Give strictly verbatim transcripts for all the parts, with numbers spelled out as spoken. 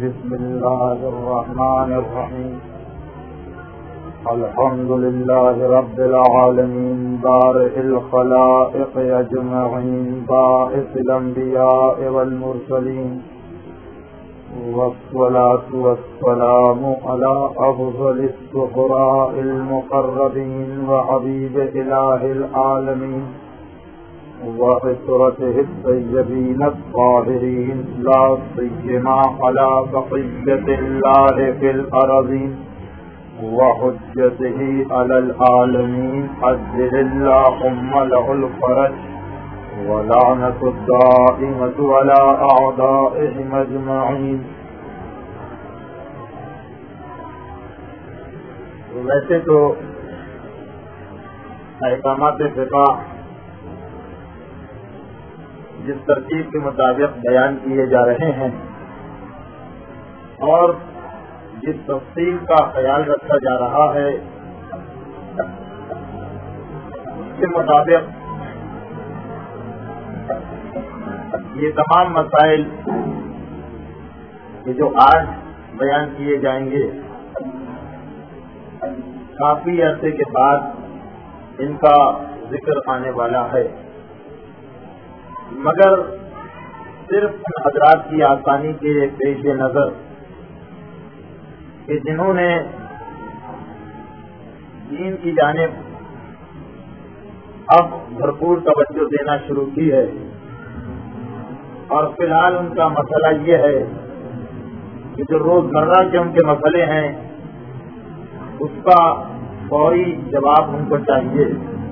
بسم الله الرحمن الرحيم الحمد لله رب العالمين بارئ الخلائق أجمعين باعث الأنبياء والمرسلين والصلاة والسلام على أفضل السفراء المقربين وحبيب إله العالمين وعطرته الطيبين الطاهرين لا سيما على بقية الله في الأرضين وحجته على العالمين عجل اللهم له الفرج ولعنة الدائمة على أعدائهم أجمعين. ویسے تو احکامات فقہ جس ترتیب کے مطابق بیان کیے جا رہے ہیں اور جس تفصیل کا خیال رکھا جا رہا ہے اس کے مطابق یہ تمام مسائل کہ جو آج بیان کیے جائیں گے کافی عرصے کے بعد ان کا ذکر آنے والا ہے، مگر صرف ان حضرات کی آسانی کے پیش نظر کہ جنہوں نے دین کی جانب اب بھرپور توجہ دینا شروع کی ہے اور فی الحال ان کا مسئلہ یہ ہے کہ جو روزمرہ کے ان کے مسئلے ہیں اس کا فوری جواب ان کو چاہیے،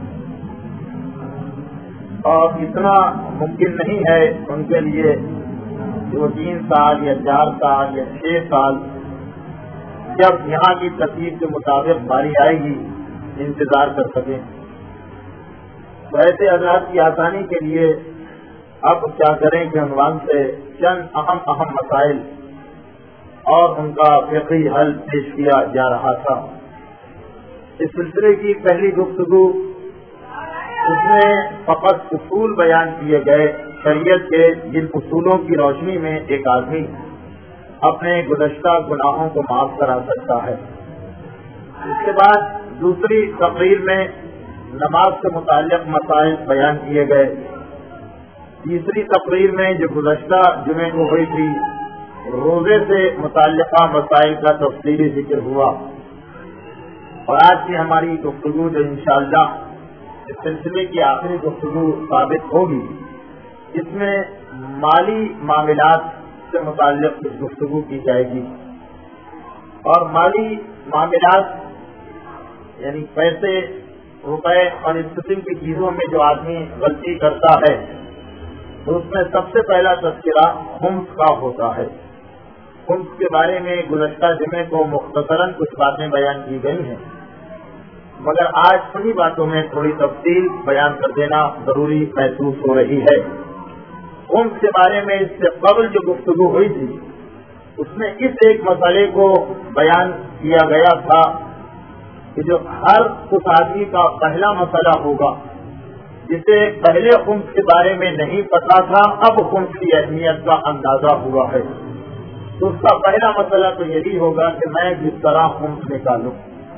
اور اتنا ممکن نہیں ہے ان کے لیے جو تین سال یا چار سال یا چھ سال جب یہاں کی ترتیب کے مطابق باری آئے گی انتظار کر سکیں. تو ایسے حضرات کی آسانی کے لیے اب کیا کریں کہ عنوان سے چند اہم اہم مسائل اور ان کا فقہی حل پیش کیا جا رہا تھا. اس سلسلے کی پہلی گفتگو اس میں فقط اصول بیان کیے گئے شریعت کے، جن اصولوں کی روشنی میں ایک آدمی اپنے گزشتہ گناہوں کو معاف کرا سکتا ہے. اس کے بعد دوسری تقریر میں نماز سے متعلق مسائل بیان کیے گئے. تیسری تقریر میں جو گزشتہ جمعے کو ہوئی تھی روزے سے متعلقہ مسائل کا تفصیلی ذکر ہوا، اور آج کی ہماری گفتگو جو انشاءاللہ اس سلسلے کی آخری گفتگو ثابت ہوگی اس میں مالی معاملات سے متعلق کچھ گفتگو کی جائے گی. اور مالی معاملات یعنی پیسے، روپے اور اس قسم کی چیزوں میں جو آدمی غلطی کرتا ہے تو اس میں سب سے پہلا تذکرہ خمس کا ہوتا ہے. خمس کے بارے میں گزشتہ جمعے کو مختصراً کچھ باتیں بیان کی گئی ہیں، مگر آج سبھی باتوں میں تھوڑی تفصیل بیان کر دینا ضروری محسوس ہو رہی ہے. خمس کے بارے میں اس سے قبل جو گفتگو ہوئی تھی اس میں اس ایک مسئلے کو بیان کیا گیا تھا کہ جو ہر اس آدمی کا پہلا مسئلہ ہوگا جسے پہلے خمس کے بارے میں نہیں پتا تھا، اب خمس کی اہمیت کا اندازہ ہوا ہے، تو اس کا پہلا مسئلہ تو یہی ہوگا کہ میں جس طرح خمس نکالوں.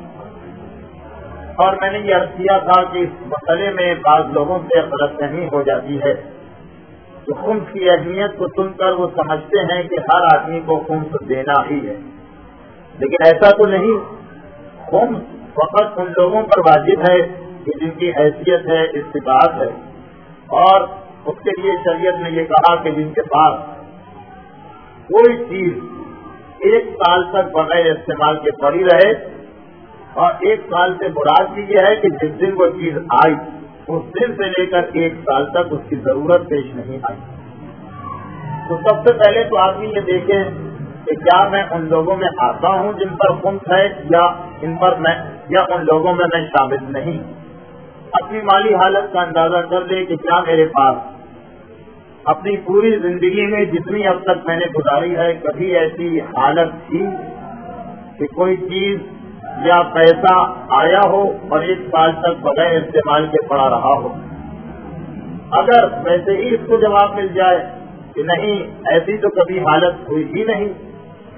اور میں نے یہ عرض کیا تھا کہ اس مسئلے میں بعض لوگوں سے غلط فہمی ہو جاتی ہے کہ خمس کی اہمیت کو سن کر وہ سمجھتے ہیں کہ ہر آدمی کو خمس دینا ہی ہے، لیکن ایسا تو نہیں. خمس فقط ان لوگوں پر واجب ہے کہ جن کی حیثیت ہے، استطاعت ہے، اور اس کے لیے شریعت نے یہ کہا کہ جن کے پاس کوئی چیز ایک سال تک بغیر استعمال کے پڑی رہے، اور ایک سال سے مراد بھی یہ ہے کہ جس دن وہ چیز آئی اس دن سے لے کر ایک سال تک اس کی ضرورت پیش نہیں آئی. تو سب سے پہلے تو آدمی یہ دیکھیں کہ کیا میں ان لوگوں میں آتا ہوں جن پر خمس ہے یا ان پر میں یا ان لوگوں میں میں شامل نہیں. اپنی مالی حالت کا اندازہ کر لے کہ کیا میرے پاس اپنی پوری زندگی میں جتنی اب تک میں نے گزاری ہے کبھی ایسی حالت تھی کہ کوئی چیز یا پیسہ آیا ہو اور ایک سال تک بغیر استعمال کے پڑا رہا ہو. اگر ویسے ہی اس کو جواب مل جائے کہ نہیں ایسی تو کبھی حالت ہوئی ہی نہیں،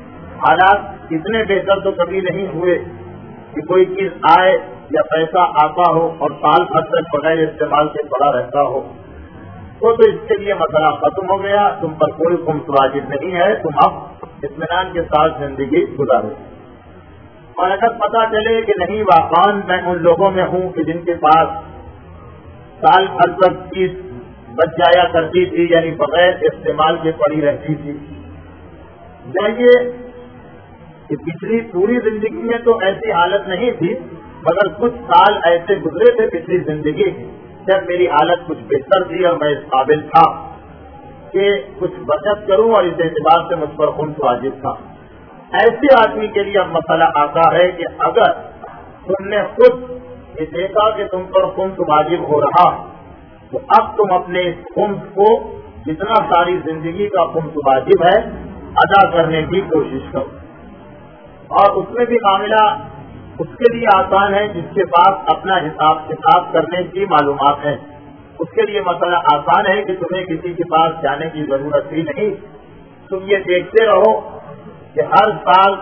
حالات اتنے بہتر تو کبھی نہیں ہوئے کہ کوئی چیز آئے یا پیسہ آتا ہو اور سال بھر تک بغیر استعمال کے پڑا رہتا ہو، تو تو اس کے لیے مسئلہ ختم ہو گیا، تم پر کوئی خمس واجب نہیں ہے، تم اب اطمینان کے ساتھ زندگی گزارو۔ اور اگر پتہ چلے کہ نہیں واقعاً میں ان لوگوں میں ہوں کہ جن کے پاس سال بھر تک چیز بچ جایا کرتی تھی، یعنی بغیر استعمال کے پڑی رہتی تھی، جائیے کہ پچھلی پوری زندگی میں تو ایسی حالت نہیں تھی، مگر کچھ سال ایسے گزرے تھے پچھلی زندگی جب میری حالت کچھ بہتر تھی اور میں اس قابل تھا کہ کچھ بچت کروں، اور اس اعتبار سے مجھ پر خمس واجب تھا۔ ایسے آدمی کے لیے اب مسئلہ آتا ہے کہ اگر تم نے خود یہ دیکھا کہ تم پر خمس واجب ہو رہا، تو اب تم اپنے اس خمس کو جتنا ساری زندگی کا خمس واجب ہے ادا کرنے کی کوشش کرو۔ اور اس میں بھی معاملہ اس کے لیے آسان ہے جس کے پاس اپنا حساب کتاب کرنے کی معلومات ہیں، اس کے لیے مسئلہ آسان ہے کہ تمہیں کسی کے پاس جانے کی ضرورت ہی نہیں، تم یہ دیکھتے رہو کہ ہر سال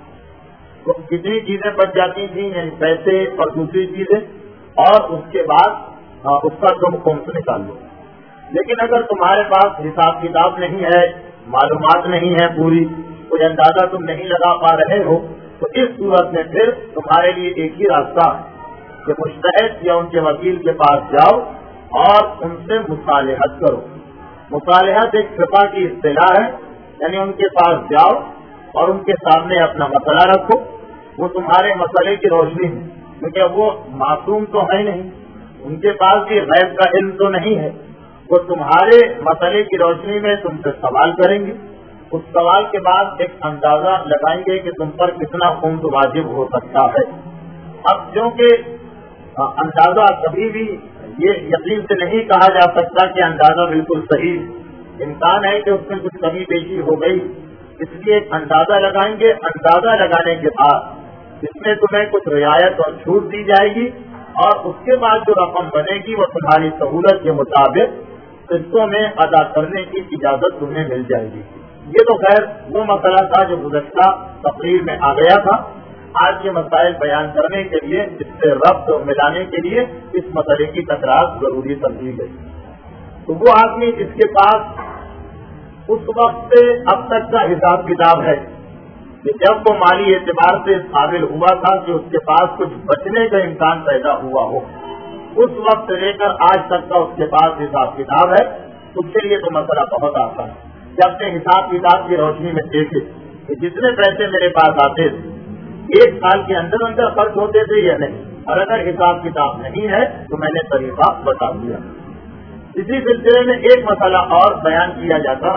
کتنی چیزیں بچ جاتی تھیں، یعنی پیسے اور دوسری چیزیں، اور اس کے بعد اس کا تم خمس نکال لو۔ لیکن اگر تمہارے پاس حساب کتاب نہیں ہے، معلومات نہیں ہے پوری، کوئی اندازہ تم نہیں لگا پا رہے ہو، تو اس صورت میں پھر تمہارے لیے ایک ہی راستہ کہ مجتہد یا ان کے وکیل کے پاس جاؤ اور ان سے مصالحت کرو۔ مصالحت ایک فقہ کی اصطلاح ہے، یعنی ان کے پاس جاؤ اور ان کے سامنے اپنا مسئلہ رکھو، وہ تمہارے مسئلے کی روشنی میں، کیونکہ وہ معصوم تو ہے نہیں، ان کے پاس بھی غیب کا علم تو نہیں ہے، وہ تمہارے مسئلے کی روشنی میں تم سے سوال کریں گے، اس سوال کے بعد ایک اندازہ لگائیں گے کہ تم پر کتنا خمس واجب ہو سکتا ہے۔ اب کیونکہ اندازہ کبھی بھی یہ یقین سے نہیں کہا جا سکتا کہ اندازہ بالکل صحیح، امکان ہے کہ اس میں کچھ کمی بیشی ہو گئی، اس لیے ایک اندازہ لگائیں گے۔ اندازہ لگانے کے بعد اس میں تمہیں کچھ رعایت اور چھوٹ دی جائے گی، اور اس کے بعد جو رقم بنے گی وہ تمہاری سہولت کے مطابق قسطوں میں ادا کرنے کی اجازت تمہیں مل جائے گی۔ یہ تو خیر وہ مسئلہ تھا جو گزشتہ تقریر میں آ گیا تھا۔ آج کے مسائل بیان کرنے کے لیے، اس سے ربط ملانے کے لیے اس مسئلے کی تکرار ضروری سمجھی گئی۔ تو وہ آدمی جس کے پاس اس وقت سے اب تک کا حساب کتاب ہے کہ جب وہ مالی اعتبار سے اس قابل ہوا تھا کہ اس کے پاس کچھ بچنے کا امکان پیدا ہوا ہو، اس وقت سے لے کر آج تک کا اس کے پاس حساب کتاب ہے، اس کے لیے تو مسئلہ بہت آسان ہے۔ جب سے حساب کتاب کی روشنی میں دیکھے کہ جتنے پیسے میرے پاس آتے تھے ایک سال کے اندر اندر خرچ ہوتے تھے یا نہیں، اور اگر حساب کتاب نہیں ہے تو میں نے طریقہ بتا دیا۔ اسی سلسلے میں ایک مسئلہ اور بیان کیا جاتا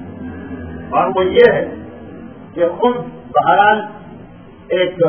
اور وہ یہ ہے کہ خود بہرحال ایک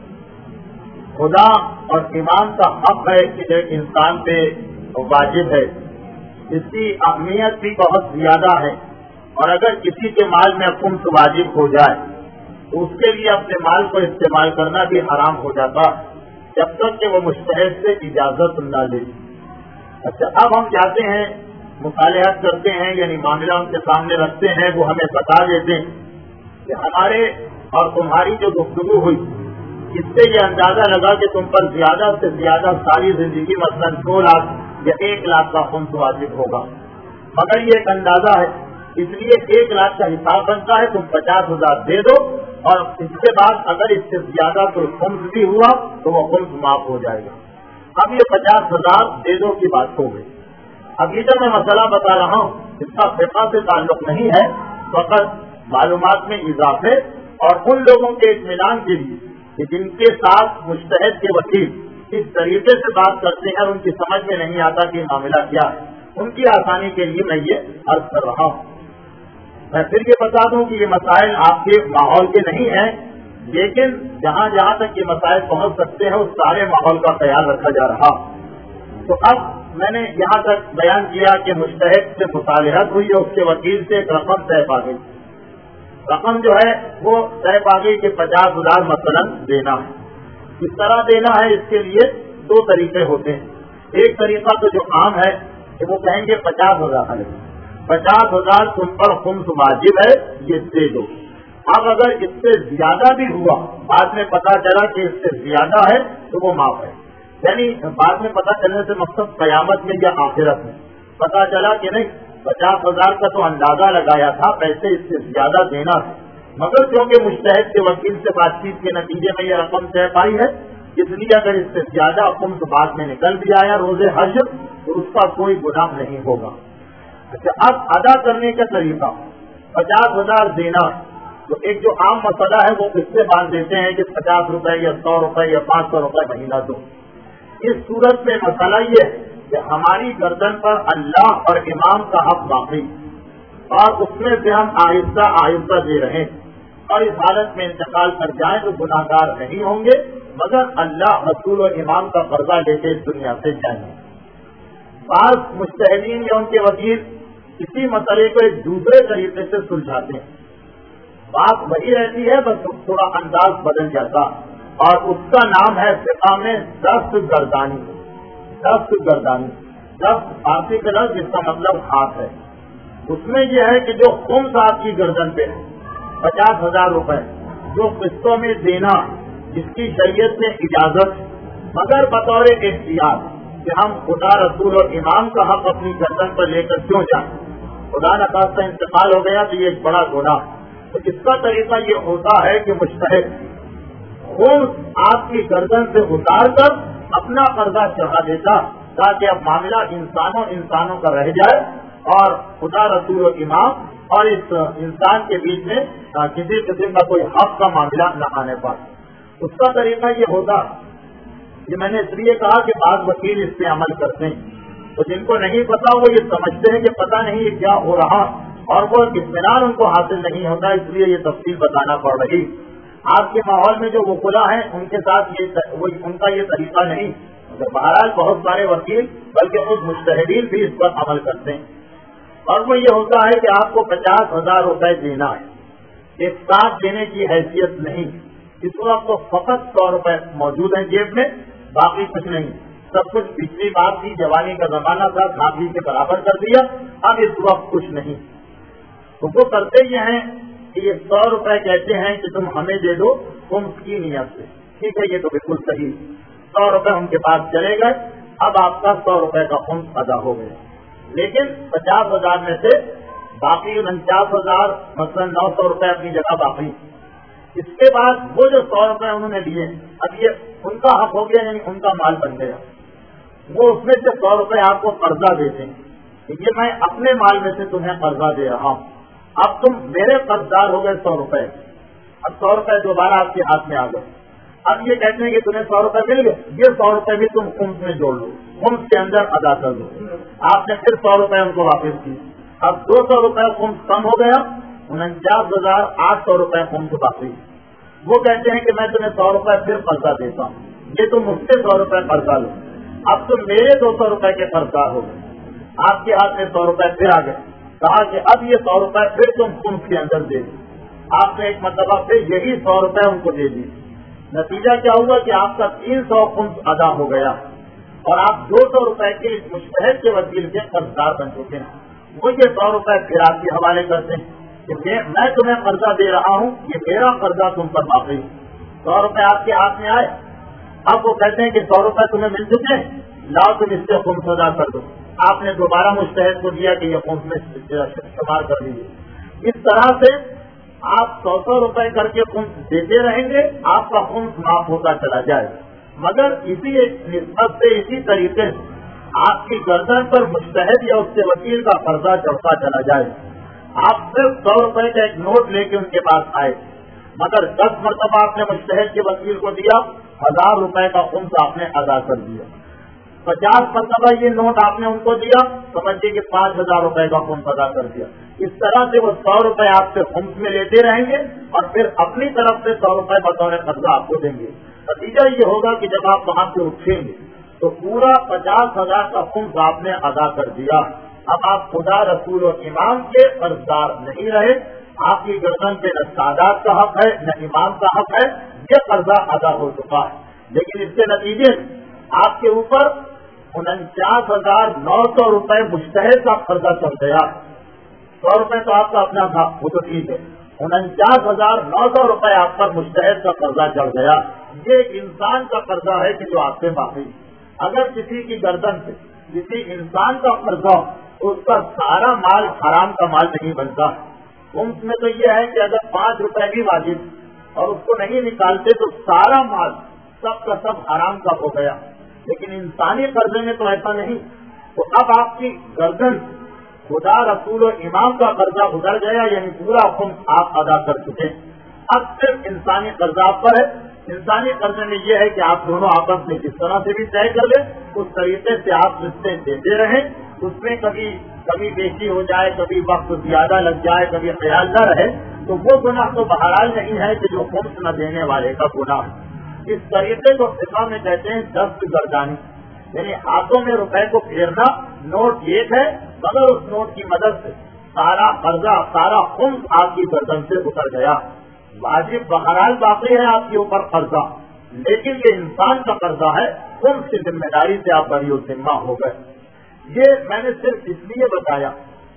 خدا اور ایمان کا حق ہے کہ جو انسان پہ واجب ہے، اس کی اہمیت بھی بہت زیادہ ہے، اور اگر کسی کے مال میں خمس واجب ہو جائے تو اس کے لیے اپنے مال کو استعمال کرنا بھی حرام ہو جاتا جب تک کہ وہ مجتہد سے اجازت نہ لے۔ اچھا، اب ہم جاتے ہیں مصالحت کرتے ہیں، یعنی معاملہ ان کے سامنے رکھتے ہیں، وہ ہمیں بتا دیتے ہیں کہ ہمارے اور تمہاری جو گفتگو ہوئی اس سے یہ اندازہ لگا کہ تم پر زیادہ سے زیادہ ساری زندگی مثلاً دو لاکھ یا ایک لاکھ کا خمس واجب ہوگا، مگر یہ ایک اندازہ ہے، اس لیے ایک لاکھ کا حساب بنتا ہے، تم پچاس ہزار دے دو، اور اس کے بعد اگر اس سے زیادہ کوئی خمس بھی ہوا تو وہ خمس معاف ہو جائے گا۔ اب یہ پچاس ہزار دے دو کی بات ہو گئی۔ اب یہ جو میں مسئلہ بتا رہا ہوں اس کا فقہ سے تعلق نہیں ہے، فقط معلومات میں اضافے اور ان لوگوں کے اطمینان کے لیے کہ جن کے ساتھ مجتہد کے وکیل اس طریقے سے بات کرتے ہیں اور ان کی سمجھ میں نہیں آتا کہ معاملہ کیا ہے، ان کی آسانی کے لیے میں یہ عرض کر رہا ہوں۔ میں پھر یہ بتا دوں کہ یہ مسائل آپ کے ماحول کے نہیں ہیں، لیکن جہاں جہاں تک یہ مسائل پہنچ سکتے ہیں اس سارے ماحول کا خیال رکھا جا رہا۔ تو اب میں نے یہاں تک بیان کیا کہ مجتہد سے مصالحت ہوئی اور اس کے وکیل سے ایک رقم طے پا گئی۔ رقم جو ہے وہ طے پا گئی کہ پچاس ہزار مثلاً دینا ہے۔ کس طرح دینا ہے اس کے لیے دو طریقے ہوتے ہیں۔ ایک طریقہ تو جو عام ہے کہ وہ کہیں گے پچاس ہزار پچاس ہزار تم پر خمس واجب ہے، یہ دے دو۔ اب اگر اس سے زیادہ بھی ہوا، بعد میں پتا چلا کہ اس سے زیادہ ہے تو وہ معاف ہے. یعنی بعد میں پتا چلنے سے مقصد قیامت میں یا آخرت میں پتا چلا کہ نہیں پچاس ہزار کا تو اندازہ لگایا تھا، پیسے اس سے زیادہ دینا ہے، مگر کیونکہ مجتہد کے وکیل سے بات چیت کے نتیجے میں یہ رقم طے پائی ہے، اس لیے اگر اس سے زیادہ حکم تو بعد میں نکل بھی آیا روز حشر تو اس کا کوئی گناہ نہیں ہوگا. اچھا، اب ادا کرنے کا طریقہ پچاس ہزار دینا، تو ایک جو عام مسئلہ ہے وہ کس سے باندھ دیتے ہیں کہ پچاس روپے یا سو روپے یا پانچ سو روپے مہینہ دو. اس صورت میں مسئلہ یہ ہے کہ ہماری گردن پر اللہ اور امام کا حق باقی، اور اس میں سے ہم آہستہ آہستہ دے رہے ہیں، اور اس حالت میں انتقال کر جائیں تو گناہ گار نہیں ہوں گے، مگر اللہ رسول و امام کا قرضہ لے کے اس دنیا سے جائیں گے. بعض مجتہدین یا ان کے وکیل اسی مسئلے کو ایک دوسرے طریقے سے سلجھاتے ہیں. بات وہی رہتی ہے، بس تھوڑا انداز بدل جاتا، اور اس کا نام ہے فقہ میں دست گردانی. دست گردانی دست فارسی کا لفظ جس کا مطلب ہاتھ ہے. اس میں یہ ہے کہ جو خمس آپ کی گردن پہ ہے پچاس ہزار روپے جو قسطوں میں دینا، جس کی شریعت میں اجازت مگر بطور احتیاط کہ ہم خدا رسول اور امام کا حق اپنی گردن پر لے کر کیوں جائیں، خدا نخواستہ انتقال ہو گیا تو یہ ایک بڑا گناہ. تو اس کا طریقہ یہ ہوتا ہے کہ مجتہد خون آپ کی گردن سے اتار کر اپنا قرضہ چڑھا دیتا، تاکہ اب معاملہ انسانوں انسانوں کا رہ جائے اور خدا رسول و امام اور اس انسان کے بیچ میں کسی قسم کا کوئی حق کا معاملہ نہ آنے پائے. اس کا طریقہ یہ ہوتا کہ میں نے اس لیے کہا کہ بعض وکیل اس پہ عمل کرتے ہیں، تو جن کو نہیں پتا وہ یہ سمجھتے ہیں کہ پتہ نہیں یہ کیا ہو رہا، اور وہ اطمینان ان کو حاصل نہیں ہوتا، اس لیے یہ تفصیل بتانا پڑ رہی. آپ کے ماحول میں جو وکلا ہیں ان کے ساتھ یہ ان کا یہ طریقہ نہیں. بہرحال بہت سارے وکیل بلکہ خود مجتہدین بھی اس پر عمل کرتے ہیں، اور وہ یہ ہوتا ہے کہ آپ کو پچاس ہزار روپے دینا ہے، ایک ساتھ دینے کی حیثیت نہیں. اس وقت تو فقط سو روپے موجود ہیں جیب میں، باقی کچھ نہیں. سب کچھ پچھلی بات تھی، جوانی کا زمانہ تھا، کھاپی کے برابر کر دیا، اب اس وقت کچھ نہیں. تو وہ کرتے یہ ہیں کہ یہ سو روپے کہتے ہیں کہ تم ہمیں دے دو خمس کی نیت سے. ٹھیک ہے، یہ تو بالکل صحیح. سو روپے ان کے پاس چلے گئے، اب آپ کا سو روپے کا خمس ادا ہو گیا. لیکن پچاس ہزار میں سے باقی انچاس ہزار مثلاً نو سو روپے اپنی جگہ باقی. اس کے بعد وہ جو سو روپے انہوں نے دیے، اب یہ ان کا حق ہو گیا، یعنی ان کا مال بن گیا. وہ اس میں سے سو روپے آپ کو قرضہ دیتے ہیں، یہ میں اپنے مال میں سے تمہیں قرضہ دے رہا ہوں، اب تم میرے قرضدار ہو گئے سو روپے. اب سو روپے دوبارہ آپ کے ہاتھ میں آ گئے. اب یہ کہتے ہیں کہ تمہیں سو روپے مل گئے، یہ سو روپے بھی تم خمس میں جوڑ لو، خمس کے اندر ادا کر دو. آپ نے پھر سو روپے ان کو واپس کی. اب دو سو روپے خمس کم ہو گیا، انچاس ہزار آٹھ سو روپے خمس باقی. وہ کہتے ہیں کہ میں تمہیں سو روپے پھر قرضہ دیتا ہوں، یہ تم مجھ سے سو روپے قرضہ لو. اب تم میرے دو سو روپے کے قرضدار ہو گئے، آپ کے ہاتھ میں سو روپے پھر آ گئے. کہا کہ اب یہ سو روپے پھر تم خمس کے اندر دے دو. آپ نے ایک مرتبہ پھر یہی سو روپے ان کو دے دی. نتیجہ کیا ہوا کہ آپ کا تین سو خمس ادا ہو گیا، اور آپ دو سو روپے کے مجتہد کے وکیل کے قرضدار بن چکے ہیں. وہ یہ سو روپے پھر آپ کے حوالے کرتے ہیں کہ میں تمہیں قرضہ دے رہا ہوں، یہ میرا قرضہ تم پر باقی. سو روپے آپ کے ہاتھ میں آئے، اب وہ کہتے ہیں کہ سو روپے تمہیں مل چکے ہیں، لاؤ تم اس سے خمس ادا کر دو. آپ نے دوبارہ مجتہد کو دیا کہ یہ خمس میں شمار کر لیجیے. اس طرح سے آپ سو سو روپے کر کے خمس دیتے رہیں گے، آپ کا خمس معاف ہوتا چلا جائے. مگر اسی نسبت سے اسی طریقے سے آپ کی گردن پر مجتہد یا اس کے وکیل کا قرضہ چڑھتا چلا جائے. آپ صرف سو روپے کا ایک نوٹ لے کے ان کے پاس آئے، مگر دس مرتبہ آپ نے مجتہد کے وکیل کو دیا، ہزار روپے کا خمس آپ نے ادا کر دیا. پچاس مرتبہ یہ نوٹ آپ نے ان کو دیا، سمجھیے کہ پانچ ہزار روپے کا خمس ادا کر دیا. اس طرح سے وہ سو روپے آپ سے خمس میں لیتے رہیں گے، اور پھر اپنی طرف سے سو روپے بطور قرضہ آپ کو دیں گے. نتیجہ یہ ہوگا کہ جب آپ وہاں سے اٹھیں گے تو پورا پچاس ہزار کا خمس آپ نے ادا کر دیا. اب آپ خدا رسول و امام کے قرضدار نہیں رہے. آپ کی گردن پہ نہ سادات کا حق ہے نہ امام کا حق ہے، یہ قرضہ ادا ہو چکا ہے. لیکن اس کے نتیجے آپ کے اوپر انچاس ہزار نو سو روپے مجتہد کا قرضہ چل گیا. سو روپے تو آپ کا اپنا تھا، وہ تو ٹھیک ہے، انچاس ہزار نو سو روپے آپ پر مشتحد کا قرضہ چڑھ گیا. یہ ایک انسان کا قرضہ ہے کہ جو آپ سے معافی. اگر کسی کی گردن سے کسی انسان کا قرضہ اس کا سارا مال حرام کا مال نہیں بنتا. اس میں تو یہ ہے کہ اگر پانچ روپے بھی واجب اور اس کو نہیں نکالتے تو سارا مال سب کا سب حرام کا ہو گیا. لیکن انسانی قرضے میں تو ایسا نہیں. تو اب آپ کی گردن خدا رسول و امام کا قرضہ گزر گیا, یعنی پورا خمس آپ ادا کر چکے. اب صرف انسانی قرضہ آپ پر ہے. انسانی قرضے میں یہ ہے کہ آپ دونوں آپس میں جس طرح سے بھی طے کر لیں اس طریقے سے آپ رشتے دیتے رہیں. اس میں کبھی کبھی بیشی ہو جائے, کبھی وقت زیادہ لگ جائے, کبھی خیال نہ رہے تو وہ گناہ تو بہرحال نہیں ہے کہ جو خمس نہ دینے والے کا گناہ. اس طریقے کو فقہ میں کہتے ہیں دست گردانی, یعنی ہاتھوں میں روپے کو پھیرنا. نوٹ ایک ہے مگر اس نوٹ کی مدد سے سارا قرضہ سارا خمس آپ کی گردن سے اتر گیا. واجب بہرحال باقی ہے آپ کے اوپر قرضہ, لیکن یہ انسان کا قرضہ ہے. خمس کی ذمہ داری سے آپ بری ذمہ ہو گئے. یہ میں نے صرف اس لیے بتایا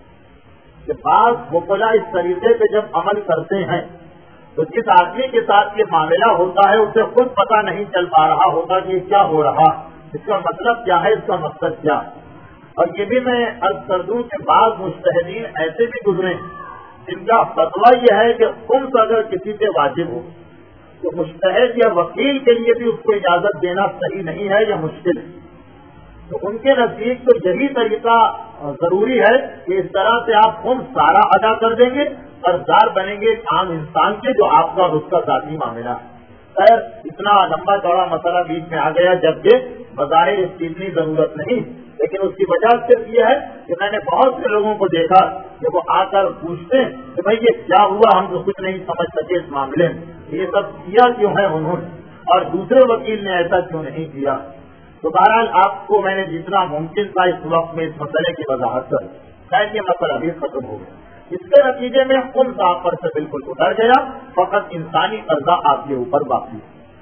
کہ بعض وکلا اس طریقے پہ جب عمل کرتے ہیں تو جس آدمی کے ساتھ یہ معاملہ ہوتا ہے اسے خود پتہ نہیں چل پا رہا ہوتا کہ یہ کیا ہو رہا, اس کا مطلب کیا ہے, اس کا مقصد کیا. اور یہ بھی میں عرض کر دوں کہ بعض مجتہدین ایسے بھی گزرے جن کا فتویٰ یہ ہے کہ خمس اگر کسی سے واجب ہو تو مجتہد یا وکیل کے لیے بھی اس کو اجازت دینا صحیح نہیں ہے یا مشکل ہے. تو ان کے نزدیک تو یہی طریقہ ضروری ہے کہ اس طرح سے آپ خمس سارا ادا کر دیں گے, قرضدار بنیں گے عام انسان کے جو آپ کا اس کا ذاتی معاملہ. خیر اتنا لمبا چوڑا مسئلہ بیچ میں آ گیا جبکہ بظاہر اس کی اتنی ضرورت نہیں, لیکن اس کی وجہ صرف یہ ہے کہ میں نے بہت سے لوگوں کو دیکھا کہ وہ آ کر پوچھتے کہ بھائی یہ کیا ہوا, ہم تو کچھ نہیں سمجھ سکے اس معاملے میں, یہ سب کیا کیوں ہے انہوں نے اور دوسرے وکیل نے ایسا کیوں نہیں کیا. تو بہرحال آپ کو میں نے جتنا ممکن تھا اس وقت میں اس مسئلے کی وضاحت کر, شاید یہ مسئلہ بھی ختم ہو گیا. اس کے نتیجے میں خمس آپ پر سے بالکل اتر گیا, فقط انسانی قرضہ آپ کے اوپر باقی.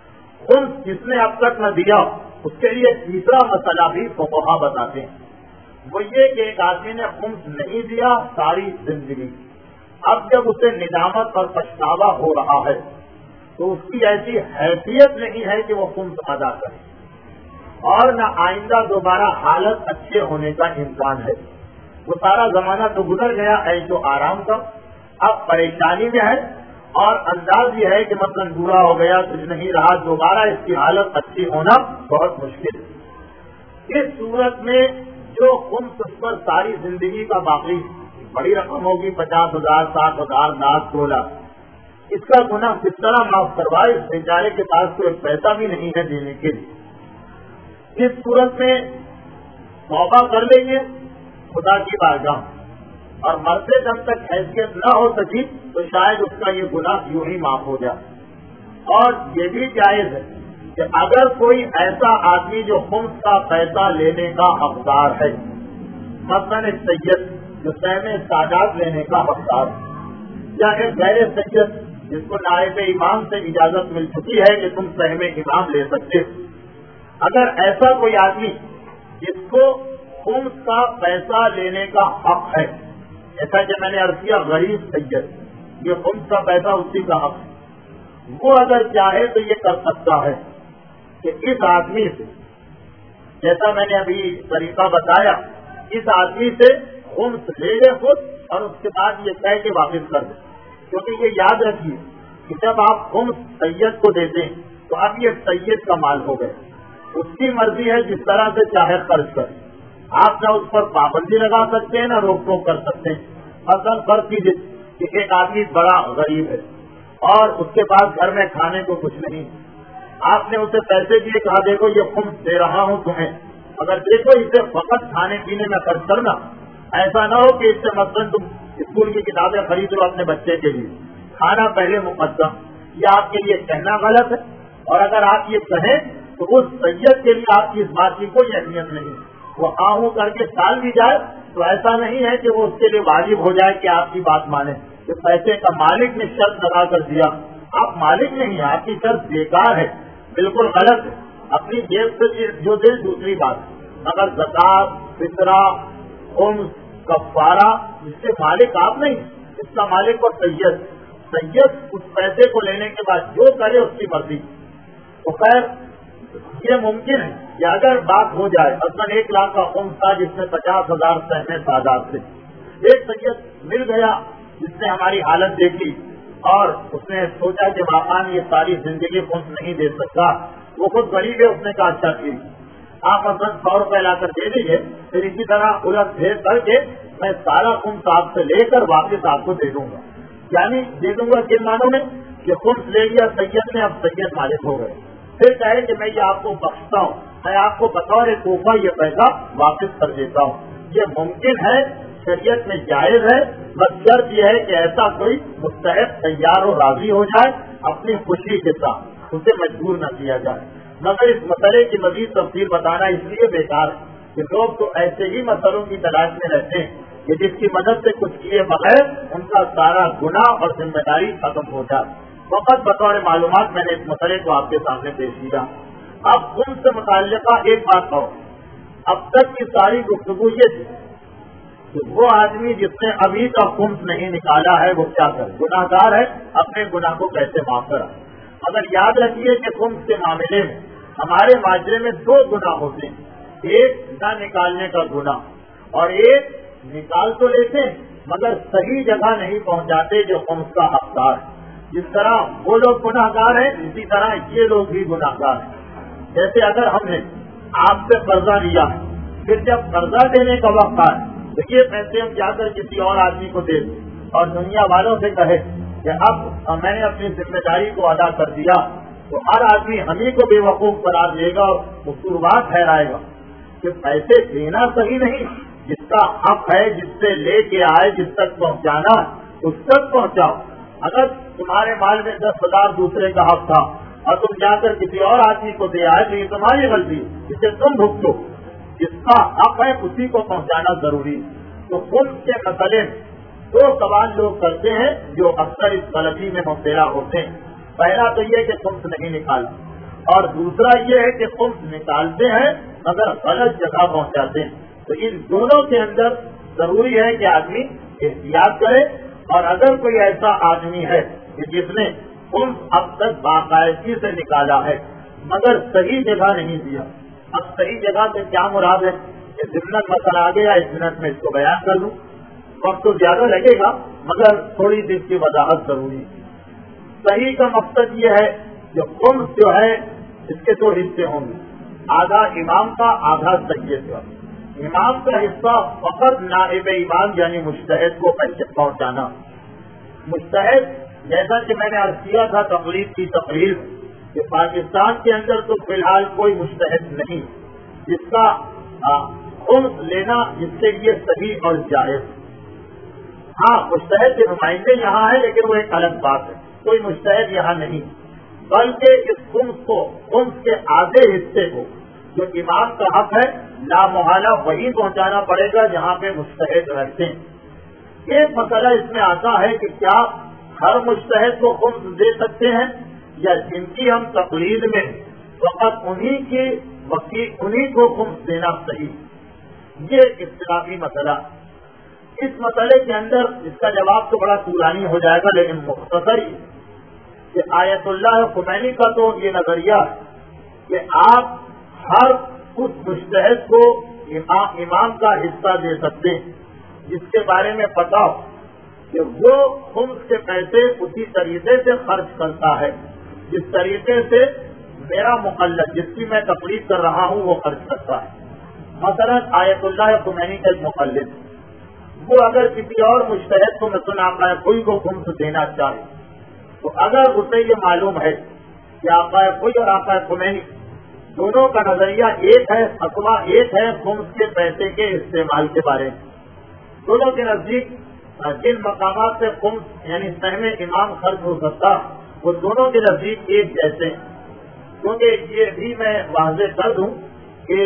خمس جس نے اب تک نہ دیا اس کے لیے تیسرا مسئلہ بھی فقہا بتاتے ہیں. وہ یہ کہ ایک آدمی نے خمس نہیں دیا ساری زندگی, اب جب اسے ندامت اور پچھتاوا ہو رہا ہے تو اس کی ایسی حیثیت نہیں ہے کہ وہ خمس ادا کرے, اور نہ آئندہ دوبارہ حالت اچھے ہونے کا امکان ہے. وہ سارا زمانہ تو گزر گیا عیش و آرام کا, اب پریشانی میں ہے اور انداز یہ ہے کہ مثلاً بوڑھا ہو گیا, کچھ نہیں رہا, دوبارہ اس کی حالت اچھی ہونا بہت مشکل ہے. اس صورت میں جو خمس اس پر ساری زندگی کا باقی بڑی رقم ہوگی, پچاس ہزار ساٹھ ہزار لاکھ دو لاکھ, اس کا گناہ کس طرح معاف کروائے؟ اس بیچارے کے پاس کوئی پیسہ بھی نہیں ہے دینے کے لیے. اس صورت میں توبہ کر لیں گے خدا کی بارگاہ, اور مرتے دم تک حیثیت نہ ہو سکی تو شاید اس کا یہ گناہ یوں ہی معاف ہو جائے. اور یہ بھی جائز ہے کہ اگر کوئی ایسا آدمی جو خمس کا پیسہ لینے کا حقدار ہے, مثلاً ایک سید جو سہم سادات لینے کا حقدار یا ایک غیر سید جس کو نائب امام سے اجازت مل چکی ہے کہ تم سہم امام لے سکتے, اگر ایسا کوئی آدمی جس کو خمس کا پیسہ لینے کا حق ہے, جیسا کہ میں نے عرض کیا غریب سید, یہ خمس کا پیسہ اسی کا حق ہے, وہ اگر چاہے تو یہ کر سکتا ہے کہ اس آدمی سے, جیسا میں نے ابھی طریقہ بتایا, اس آدمی سے خمس لے لے خود اور اس کے بعد یہ کہہ کے واپس کر دے. کیونکہ یہ یاد رکھیے کہ جب آپ خمس سید کو دیتے ہیں تو اب یہ سید کا مال ہو گئے, اس کی مرضی ہے جس طرح سے چاہے خرچ کرے, آپ نہ اس پر پابندی لگا سکتے ہیں نہ روک ٹوک کر سکتے ہیں. مثلاً فرض کیجیے کہ ایک آدمی بڑا غریب ہے اور اس کے پاس گھر میں کھانے کو کچھ نہیں, آپ نے اسے پیسے دیے, کہا دیکھو یہ خمس دے رہا ہوں تمہیں, اگر دیکھو اسے فقط کھانے پینے میں خرچ کرنا, ایسا نہ ہو کہ اس سے مثلاً تم اسکول کی کتابیں خرید لو اپنے بچے کے لیے, کھانا پہلے مقدم, یہ آپ کے لیے کہنا غلط ہے. اور اگر آپ یہ کہیں تو اس سید کے لیے آپ کی اس بات کی کوئی اہمیت نہیں, وہ آہوں کر کے سال بھی جائے تو ایسا نہیں ہے کہ وہ اس کے لیے واجب ہو جائے کہ آپ کی بات مانے. کہ پیسے کا مالک نے شرط لگا کر دیا, آپ مالک نہیں ہیں, آپ کی شرط بیکار ہے, بالکل غلط ہے. اپنی جیب سے جو دے دوسری بات, اگر زکات, فطرہ, خمس, کفارہ, اس کے مالک آپ نہیں, اس کا مالک اور سید, سید اس پیسے کو لینے کے بعد جو کرے اس کی مرضی. تو خیر یہ ممکن ہے کہ اگر بات ہو جائے، مثلاً ایک لاکھ کا خمس تھا جس میں پچاس ہزار سہمے سادات تھے، ایک سید مل گیا جس نے ہماری حالت دیکھی اور اس نے سوچا کہ مامان یہ ساری زندگی خمس نہیں دے سکتا، وہ خود غریب ہے، اس نے کہا اچھا ٹھیک آپ مثلاً سو روپے لا کر دے دیجیے، پھر اسی طرح الٹ پھیر کر کے میں سارا خمس آپ سے لے کر واپس آپ کو دے دوں گا. یعنی دے دوں گا کن معنوں میں کہ خمس لے لیا سید نے، اب سید مالک ہو گئے. پھر کہے کہ میں یہ آپ کو بخشتا ہوں، میں آپ کو بطور تحفہ یہ پیسہ واپس کر دیتا ہوں. یہ ممکن ہے، شریعت میں جائز ہے، بس شرط یہ ہے کہ ایسا کوئی مستحق تیار و راضی ہو جائے اپنی خوشی کے ساتھ، اسے مجبور نہ کیا جائے. مگر اس مسئلے کی مزید تفصیل بتانا اس لیے بیکار ہے کہ لوگ تو ایسے ہی مسئلوں کی تلاش میں رہتے ہیں کہ جس کی مدد سے کچھ کیے بغیر ان کا سارا گناہ اور ذمہ داری ختم ہو جائے. فقط بطور معلومات میں نے اس مسئلے کو آپ کے سامنے پیش کیا. اب ان سے متعلقہ ایک بات کہو، اب تک کی ساری گفتگو یہ تھی کہ وہ آدمی جس نے ابھی تک خمس نہیں نکالا ہے وہ کیا کرے، گناہ گار ہے، اپنے گناہ کو کیسے معاف کرا. اگر یاد رکھیے کہ خمس کے معاملے میں ہمارے معاشرے میں دو گناہ ہوتے ہیں، ایک نہ نکالنے کا گناہ اور ایک نکال تو لیتے ہیں مگر صحیح جگہ نہیں پہنچاتے جو خمس کا حقدار ہے. جس طرح وہ لوگ گناہ گار ہیں اسی طرح یہ لوگ بھی گناہ گار ہیں. جیسے اگر ہم نے آپ سے قرضہ لیا ہے، پھر جب قرضہ دینے کا وقت آئے تو یہ پیسے ہم جا کر کسی اور آدمی کو دے دیں اور دنیا والوں سے کہے کہ اب میں نے اپنی ذمہ داری کو ادا کر دیا، تو ہر آدمی ہم ہی کو بے وقوف قرار دے گا اور قصوروار ٹھہرائے گا کہ پیسے دینا صحیح نہیں، جس کا حق ہے، جس سے لے کے آئے، جس تک پہنچانا اس تک پہنچاؤ. اگر تمہارے مال میں دس ہزار دوسرے کا حق تھا اور تم جا کر کسی اور آدمی کو دے آئے تو یہ تمہاری غلطی، اسے تم بھگتو. جس کا حق ہے اسی کو پہنچانا ضروری. تو خمس کے مسئلے دو سوال لوگ کرتے ہیں جو اکثر اس غلطی میں مبتلا ہوتے ہیں. پہلا تو یہ کہ خمس نہیں نکالا، اور دوسرا یہ ہے کہ خمس نکالتے ہیں مگر غلط جگہ پہنچاتے ہیں. تو ان دونوں کے اندر ضروری ہے کہ آدمی احتیاط کرے. اور اگر کوئی ایسا آدمی ہے کہ جس نے خمس اب تک باقاعدگی سے نکالا ہے مگر صحیح جگہ نہیں دیا، اب صحیح جگہ سے کیا مراد ہے کہ ضمنت مسئلہ آ گیا، اس منٹ میں اس کو بیان کر لوں، وقت تو زیادہ لگے گا مگر تھوڑی سی اس کی وضاحت ضروری ہے. صحیح کا مقصد یہ ہے کہ خمس جو ہے اس کے دو حصے ہوں گے، آدھا امام کا، آدھا سید کا. امام کا حصہ فقط نائب امام یعنی مجتہد کو پہنچانا. مجتہد جیسا کہ میں نے عرض کیا تھا تقریب کی تقریر کہ پاکستان کے اندر تو فی الحال کوئی مجتہد نہیں جس کا خمس لینا جس کے لیے صحیح اور جائز. ہاں مجتہد کے نمائندے یہاں ہیں لیکن وہ ایک الگ بات ہے، کوئی مجتہد یہاں نہیں، بلکہ اس خمس کو، خمس کے آدھے حصے کو جو امام کا حق ہے لا محالہ وہی پہنچانا پڑے گا جہاں پہ مجتہد رہتے ہیں. ایک مسئلہ اس میں آتا ہے کہ کیا ہر مجتہد کو خمس دے سکتے ہیں یا جن کی ہم تقلید میں فقط انہی کی وکیل انہی کو خمس دینا صحیح. یہ اختلافی مسئلہ. اس مسئلے کے اندر اس کا جواب تو بڑا طولانی ہو جائے گا لیکن مختصر ہی کہ آیت اللہ خمینی کا تو یہ نظریہ ہے کہ آپ ہر اس مجتہد کو امام, امام کا حصہ دے سکتے ہیں جس کے بارے میں پتا ہو کہ وہ خمس کے پیسے اسی طریقے سے خرچ کرتا ہے جس طریقے سے میرا مقلد جس کی میں تقریر کر رہا ہوں وہ خرچ کرتا ہے. مثلا آیت اللہ خمینی کا ایک مقلد وہ اگر کسی اور مجتہد کو مثلا آقا کوئی کو خمس دینا چاہے تو اگر اسے یہ معلوم ہے کہ آقا کوئی اور آقا خمینی دونوں کا نظریہ ایک ہے، فتویٰ ایک ہے خمس کے پیسے کے استعمال کے بارے میں، دونوں کے نزدیک جن مقامات سے خمس یعنی سہم امام خرچ ہو سکتا وہ دونوں کے نزدیک ایک جیسے. کیونکہ یہ بھی میں واضح کر دوں کہ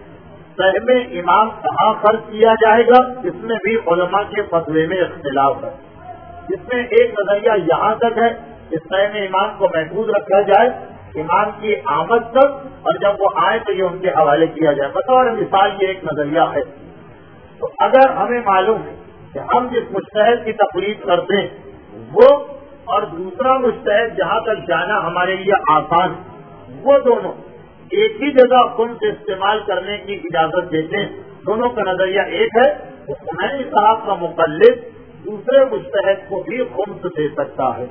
سہم امام کہاں خرچ کیا جائے گا اس میں بھی علماء کے فتوے میں اختلاف ہے. جس میں ایک نظریہ یہاں تک ہے کہ سہم امام کو محفوظ رکھا جائے امام کی آمد تک اور جب وہ آئے تو یہ ان کے حوالے کیا جائے. بطور مثال یہ ایک نظریہ ہے. تو اگر ہمیں معلوم ہے کہ ہم جس مجتہد کی تقلید کرتے ہیں وہ اور دوسرا مجتہد جہاں تک جانا ہمارے لیے آسان، وہ دونوں ایک ہی جگہ خمس استعمال کرنے کی اجازت دیتے ہیں. دونوں کا نظریہ ایک ہے. تو خمینی صاحب کا مقلد دوسرے مجتہد کو بھی خمس دے سکتا ہے.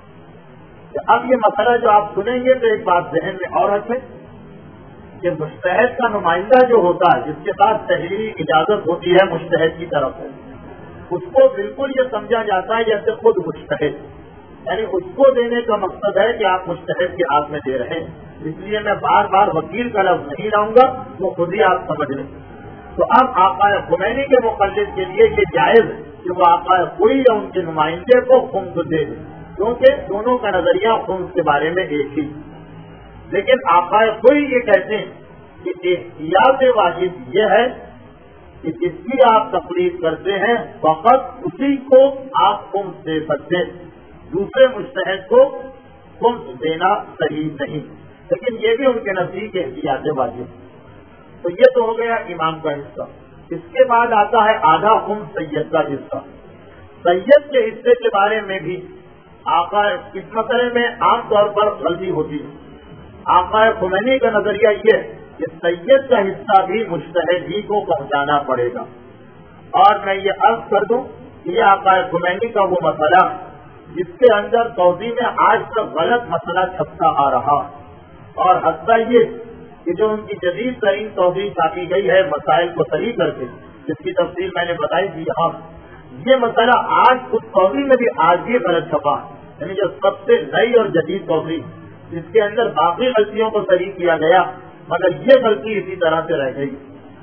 اب یہ مسئلہ جو آپ سنیں گے تو ایک بات ذہن میں اور رکھیں کہ مجتہد کا نمائندہ جو ہوتا ہے، جس کے پاس تحریری اجازت ہوتی ہے مجتہد کی طرف سے، اس کو بالکل یہ سمجھا جاتا ہے جیسے خود مجتہد، یعنی اس کو دینے کا مقصد ہے کہ آپ مجتہد کے ہاتھ میں دے رہے ہیں. اس لیے میں بار بار وکیل کا لفظ نہیں لاؤں گا، وہ خود ہی آپ سمجھ لیں. تو اب آقا خمینی کے مقلد کے لیے یہ جائز ہے کہ وہ آقا کوئی یا ان کے نمائندے کو خمس دے دیں، کیونکہ دونوں کا نظریہ خمس کے بارے میں ایک ہی. لیکن آقا کوئی یہ کہتے ہیں کہ احتیاط واجب یہ ہے کہ جس کی آپ تقلید کرتے ہیں فقط اسی کو آپ خمس دے سکتے ہیں، دوسرے مجتہد کو خمس دینا صحیح نہیں. لیکن یہ بھی ان کے نزدیک احتیاط واجب. تو یہ تو ہو گیا امام کا حصہ. اس کے بعد آتا ہے آدھا خمس سید کا حصہ. سید کے حصے کے بارے میں بھی آقا اس مسئلے میں عام طور پر غلطی ہوتی ہے. آقا خمینی کا نظریہ یہ ہے کہ سید کا حصہ بھی مجتہد ہی کو پہنچانا پڑے گا. اور میں یہ عرض کر دوں کہ یہ آقا خمینی کا وہ مسئلہ جس کے اندر توضیح میں آج تک غلط مسئلہ چھپتا آ رہا، اور حتیٰ یہ کہ جو ان کی جدید ترین توضیح چھاپی گئی ہے مسائل کو صحیح کر کے، جس کی تفصیل میں نے بتائی تھی یہاں، یہ مسئلہ آج اس توضیح میں بھی آج بھی غلط چھپا، یعنی جو سب سے نئی اور جدید توضیح جس کے اندر باقی غلطیوں کو صحیح کیا گیا مگر یہ غلطی اسی طرح سے رہ گئی.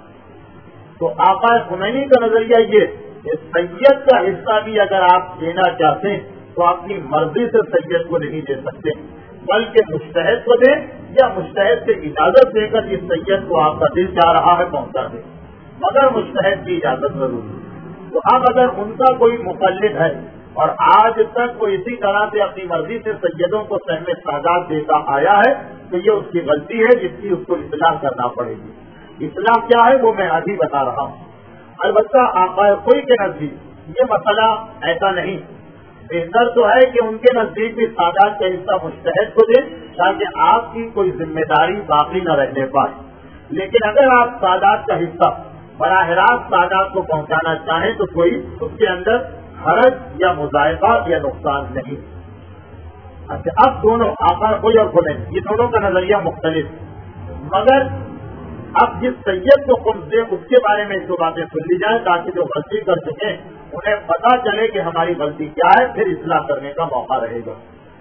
تو آقا خمینی کا نظریہ یہ کہ سید کا حصہ بھی اگر آپ دینا چاہتے ہیں تو اپنی مرضی سے سید کو نہیں دے سکتے، بلکہ مجتہد کو دیں یا مجتہد سے اجازت دے کر اس سید کو آپ کا دل چاہ رہا ہے پہنچا دیں، مگر مجتہد کی اجازت ضروری. تو اب اگر ان کا کوئی مقلد ہے اور آج تک وہ اسی طرح سے اپنی مرضی سے سیدوں کو سہم سعادت دیتا آیا ہے تو یہ اس کی غلطی ہے جس کی اس کو اصلاح کرنا پڑے گی. اصلاح کیا ہے وہ میں ابھی بتا رہا ہوں. البتہ آقا کوئی کے نزدیک یہ مسئلہ ایسا نہیں. بہتر تو ہے کہ ان کے نزدیک بھی سعادت کا حصہ مجتہد کو دیں تاکہ آپ کی کوئی ذمہ داری باقی نہ رہنے پائے. لیکن اگر آپ سعادت کا حصہ براہ راست سعادت کو پہنچانا چاہیں تو کوئی اس کے اندر حرج یا مضائقہ یا نقصان نہیں. اچھا اب دونوں آقا کوئی اور خمینی یہ دونوں کا نظریہ مختلف، مگر اب جس سید کو خمس دے اس کے بارے میں دو باتیں سن لی جائیں تاکہ جو غلطی کر چکے انہیں پتا چلے کہ ہماری غلطی کیا ہے، پھر اصلاح کرنے کا موقع رہے گا.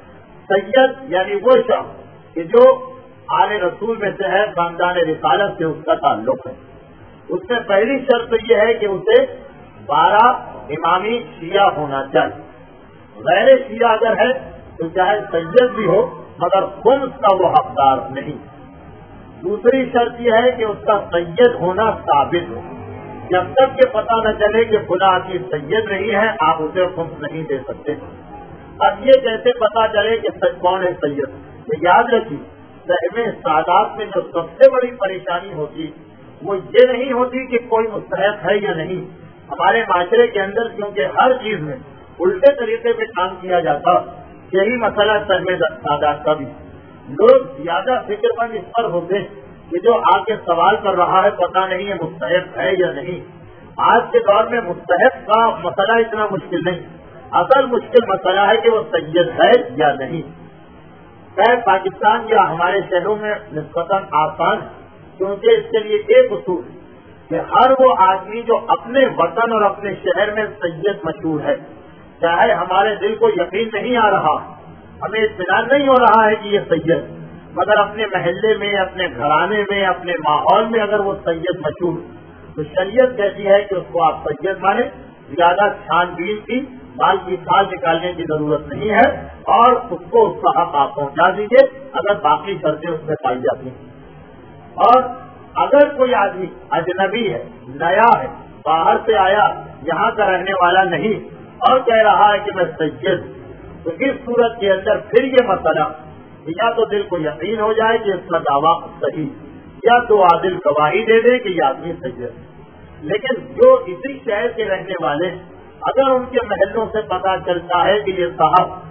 سید یعنی وہ شخص کہ جو آل رسول میں سے ہے، خاندان رسالت سے اس کا تعلق ہے. اس میں پہلی شرط یہ ہے کہ اسے بارہ امامی شیعہ ہونا چاہیے. غیر شیعہ اگر ہے تو چاہے سید بھی ہو مگر خمس کا وہ حقدار نہیں. دوسری شرط یہ ہے کہ اس کا سید ہونا ثابت ہو. جب تک کہ پتہ نہ چلے کہ خدا کی سید نہیں ہے آپ اسے خمس نہیں دے سکتے. اب یہ کیسے پتہ چلے کہ سچ کون ہے سید؟ تو یاد رکھیے سہم سعادت میں جو سب سے بڑی پریشانی ہوتی وہ یہ نہیں ہوتی کہ کوئی مستحق ہے یا نہیں. ہمارے معاشرے کے اندر کیونکہ ہر چیز میں الٹے طریقے پہ کام کیا جاتا، یہی مسئلہ سہم سعادت کا بھی. لوگ زیادہ فکر مند اس پر ہوتے کہ جو آ کے سوال کر رہا ہے پتہ نہیں ہے مستحق ہے یا نہیں. آج کے دور میں مستحق کا مسئلہ اتنا مشکل نہیں، اصل مشکل مسئلہ ہے کہ وہ سید ہے یا نہیں. خیر پاکستان یا ہمارے شہروں میں نسبتاً آسان، کیونکہ اس کے لیے ایک اصول کہ ہر وہ آدمی جو اپنے وطن اور اپنے شہر میں سید مشہور ہے، چاہے ہمارے دل کو یقین نہیں آ رہا، ہمیں اطمینان نہیں ہو رہا ہے کہ یہ سید، مگر اپنے محلے میں اپنے گھرانے میں اپنے ماحول میں اگر وہ سید مشہور تو شریعت کہتی ہے کہ اس کو آپ سید مانیں. زیادہ چھان بین کی مال کی سال نکالنے کی ضرورت نہیں ہے اور اس کو اس کا حق آپ پہنچا دیجیے اگر باقی شرطیں اس میں پائی جاتی ہیں. اور اگر کوئی آدمی اجنبی ہے، نیا ہے، باہر سے آیا، یہاں کا رہنے والا نہیں اور کہہ رہا ہے کہ میں سید، تو اس صورت کے اندر پھر یہ مسئلہ یا تو دل کو یقین ہو جائے کہ اس کا دعویٰ صحیح، یا تو عادل گواہی دے دے کہ یہ آدمی سید. لیکن جو اسی شہر کے رہنے والے اگر ان کے محلوں سے پتہ چلتا ہے کہ یہ صاحب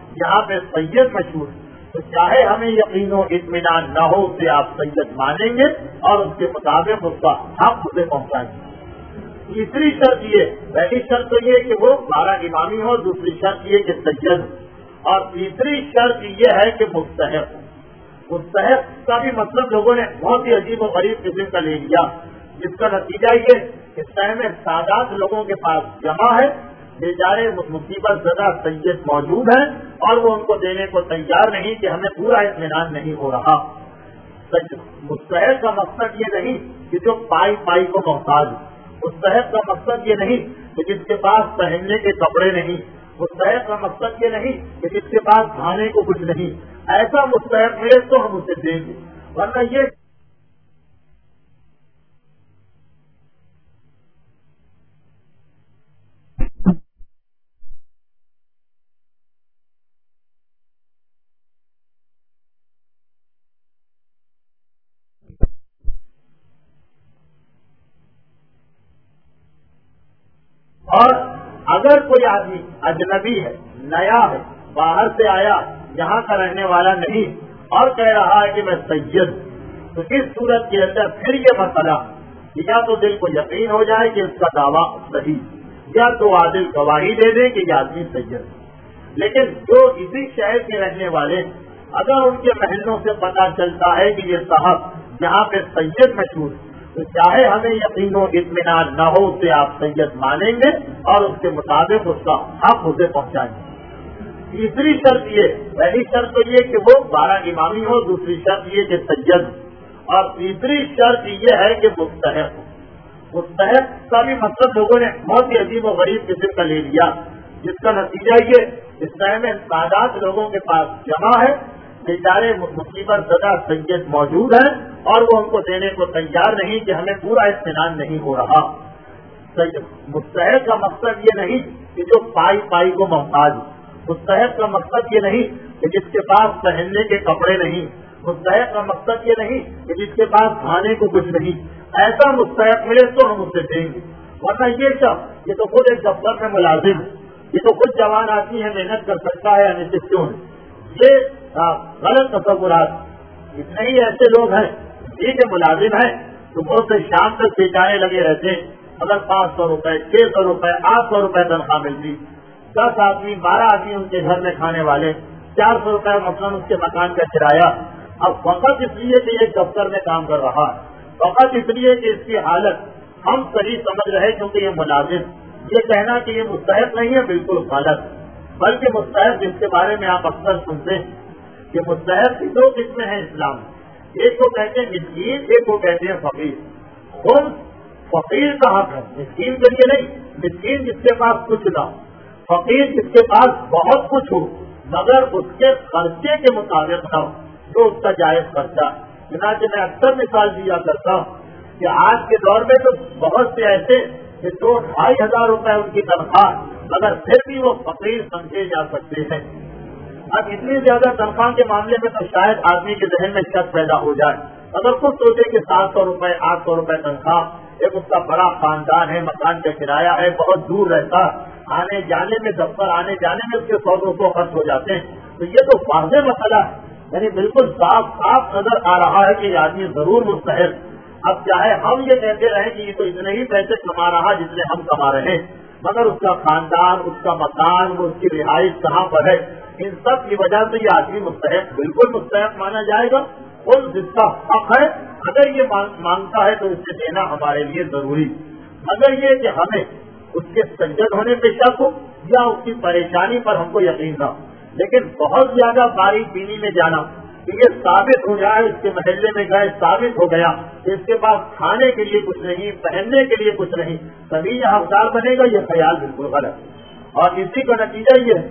یہاں پہ سید مشہور، تو چاہے ہمیں یقین و اطمینان نہ ہو اسے آپ سید مانیں گے اور اس کے مطابق اس کا حق اسے پہنچائیں گے۔ تیسری شرط یہ، پہلی شرط تو یہ کہ وہ بارہ امامی ہو، دوسری شرط یہ کہ سید، اور تیسری شرط یہ ہے کہ مستحق۔ مستحق کا بھی مطلب لوگوں نے بہت ہی عجیب و غریب قسم کا لے لیا، جس کا نتیجہ یہ کہ شہر میں سادات لوگوں کے پاس جمع ہے، بیچارے مصیبت زدہ سید موجود ہیں اور وہ ان کو دینے کو تیار نہیں کہ ہمیں پورا اطمینان نہیں ہو رہا۔ مستحق کا مقصد یہ نہیں کہ جو پائی پائی کو محتاج، مستحق کا مقصد یہ نہیں کہ جس کے پاس پہننے کے کپڑے نہیں، مستحق کا مقصد یہ نہیں کہ جس کے پاس کھانے کو کچھ نہیں، ایسا مستحق ملے تو ہم اسے دیں گے، ورنہ یہ اور اگر کوئی آدمی اجنبی ہے، نیا ہے، باہر سے آیا، یہاں کا رہنے والا نہیں اور کہہ رہا ہے کہ میں سید، تو اس صورت کے اندر پھر یہ مسئلہ یا تو دل کو یقین ہو جائے کہ اس کا دعویٰ صحیح، یا تو عادل گواہی دے دے کہ یہ آدمی سید ہے۔ لیکن جو اسی شہر کے رہنے والے، اگر ان کے محلوں سے پتہ چلتا ہے کہ یہ صاحب یہاں پہ سید مشہور، تو چاہے ہمیں یقین و اطمینان نہ ہو اسے آپ سید مانیں گے اور اس کے مطابق اس کا حق اسے پہنچائیں گے۔ تیسری شرط یہ، پہلی شرط تو یہ کہ وہ بارہ امامی ہو، دوسری شرط یہ کہ سید، اور تیسری شرط یہ ہے کہ مستحق۔ مستحق کا بھی مطلب لوگوں نے بہت ہی عجیب و غریب قسم کا لے لیا، جس کا نتیجہ یہ اس طرح میں تعداد لوگوں کے پاس جمع ہے، بیچارے مصیبت زدہ سید موجود ہیں اور وہ ان کو دینے کو تیار نہیں کہ ہمیں پورا اطمینان نہیں ہو رہا۔ مستحق کا مقصد یہ نہیں کہ جو پائی پائی کو محتاج، مستحق کا مقصد یہ نہیں کہ جس کے پاس پہننے کے کپڑے نہیں، مستحق کا مقصد یہ نہیں کہ جس کے پاس کھانے کو کچھ نہیں، ایسا مستحق ملے تو ہم اسے دیں گے، ورنہ یہ سب یہ تو خود ایک دفتر میں ملازم، یہ تو خود جوان آدمی ہے، محنت کر سکتا ہے، ہمیں کیوں ہے، یہ غلط تصورات۔ اتنے ہی ایسے لوگ ہیں ٹھیک ہے ملازم ہیں تو بہت سے شام تک بیچارے لگے رہتے ہیں، اگر پانچ سو روپئے چھ سو روپئے آٹھ سو روپئے تنخواہ ملتی، دس آدمی بارہ آدمی ان کے گھر میں کھانے والے، چار سو روپئے مثلاً اس کے مکان کا کرایہ، اب فقط اس لیے کہ یہ دفتر میں کام کر رہا ہے، فقط اس لیے کہ اس کی حالت ہم صحیح سمجھ رہے کیونکہ یہ ملازم، یہ کہنا کہ یہ مستحق نہیں ہے بالکل غلط، بلکہ مستحق جس کے بارے میں آپ اکثر سنتے ہیں کہ مستحق کی دو قسمیں ہیں اسلام میں، ایک کو کہتے ہیں مسکین، ایک کو کہتے ہیں فقیر۔ خود فقیر کا حق ہے، مسکین کے لیے نہیں، مسکین جس کے پاس کچھ نہ ہو، فقیر جس کے پاس بہت کچھ ہو مگر اس کے خرچے کے مطابق نہ ہو جو اس کا جائز خرچہ۔ چنانچہ میں اکثر مثال دیا کرتا ہوں کہ آج کے دور میں تو بہت سے ایسے کہ دو ڈھائی ہزار روپے ان کی تنخواہ مگر پھر بھی وہ فقیر سمجھے جا سکتے ہیں۔ اب اتنی زیادہ تنخواہ کے معاملے میں تو شاید آدمی کے ذہن میں شک پیدا ہو جائے، اگر خود سوچے کہ سات سو روپئے آٹھ سو روپئے تنخواہ، ایک اس کا بڑا خاندان ہے، مکان کا کرایہ ہے، بہت دور رہتا، آنے جانے میں دفتر آنے جانے میں اس کے سو دو سو خرچ ہو جاتے ہیں، تو یہ تو واضح مسئلہ ہے، یعنی بالکل صاف صاف نظر آ رہا ہے کہ یہ آدمی ضرور مستحق۔ اب چاہے ہم یہ کہتے رہے کہ یہ تو اتنے ہی پیسے کما رہا جتنے ہم کما رہے ہیں، مگر اس کا خاندان، اس کا مکان، وہ اس کی رہائش کہاں پر ہے، ان سب کی وجہ سے یہ آدمی مستحق بالکل مستحق مانا جائے گا۔ اور جس کا حق ہے اگر یہ مانگتا ہے تو اسے دینا ہمارے لیے ضروری، مگر یہ کہ ہمیں اس کے سجد ہونے پہ شک ہو یا اس کی پریشانی پر ہم کو یقین نہ ہو، لیکن بہت زیادہ باریک بینی میں جانا کہ یہ ثابت ہو جائے، اس کے محلے میں گئے ثابت ہو گیا کہ اس کے پاس کھانے کے لیے کچھ نہیں، پہننے کے لیے کچھ نہیں، تبھی یہ حقدار بنے گا، یہ خیال بالکل غلط۔ اور اسی کا نتیجہ یہ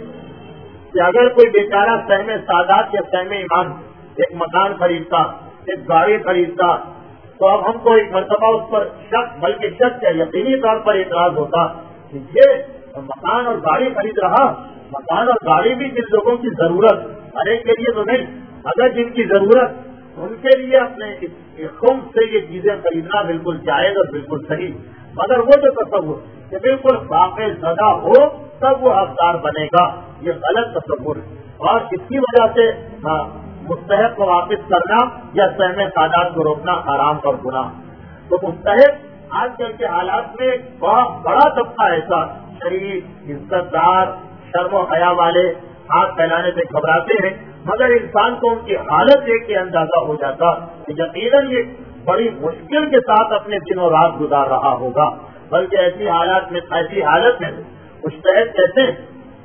ہے کہ اگر کوئی بیچارہ سہم سادات یا سہم ایمان ایک مکان خریدتا، ایک گاڑی خریدتا، تو اب ہم کو ایک مرتبہ اس پر شک بلکہ شک یا یقینی طور پر اعتراض ہوتا کہ یہ مکان اور گاڑی خرید رہا، مکان اور گاڑی بھی جن لوگوں کی ضرورت، ہر ایک کے لیے تو نہیں، اگر جن کی ضرورت ان کے لیے اپنے خم سے یہ چیزیں خریدنا بالکل جائز اور بالکل صحیح، مگر وہ جو تصور کہ بالکل واقع زدہ ہو تب وہ حقدار بنے گا، یہ غلط تصور ہے۔ اور اس کی وجہ سے مستحق کو واپس کرنا یا سہم سادات کو روکنا حرام اور گناہ. تو مستحق آج کل کے حالات میں بہت بڑا طبقہ ایسا شریف عزت دار شرم و حیا والے ہاتھ پھیلانے سے گھبراتے ہیں، مگر انسان کو ان کی حالت دیکھ کے اندازہ ہو جاتا کہ یقیناً یہ بڑی مشکل کے ساتھ اپنے دن و رات گزار رہا ہوگا. بلکہ ایسی حالات میں ایسی حالت میں مستحق کہتے ہیں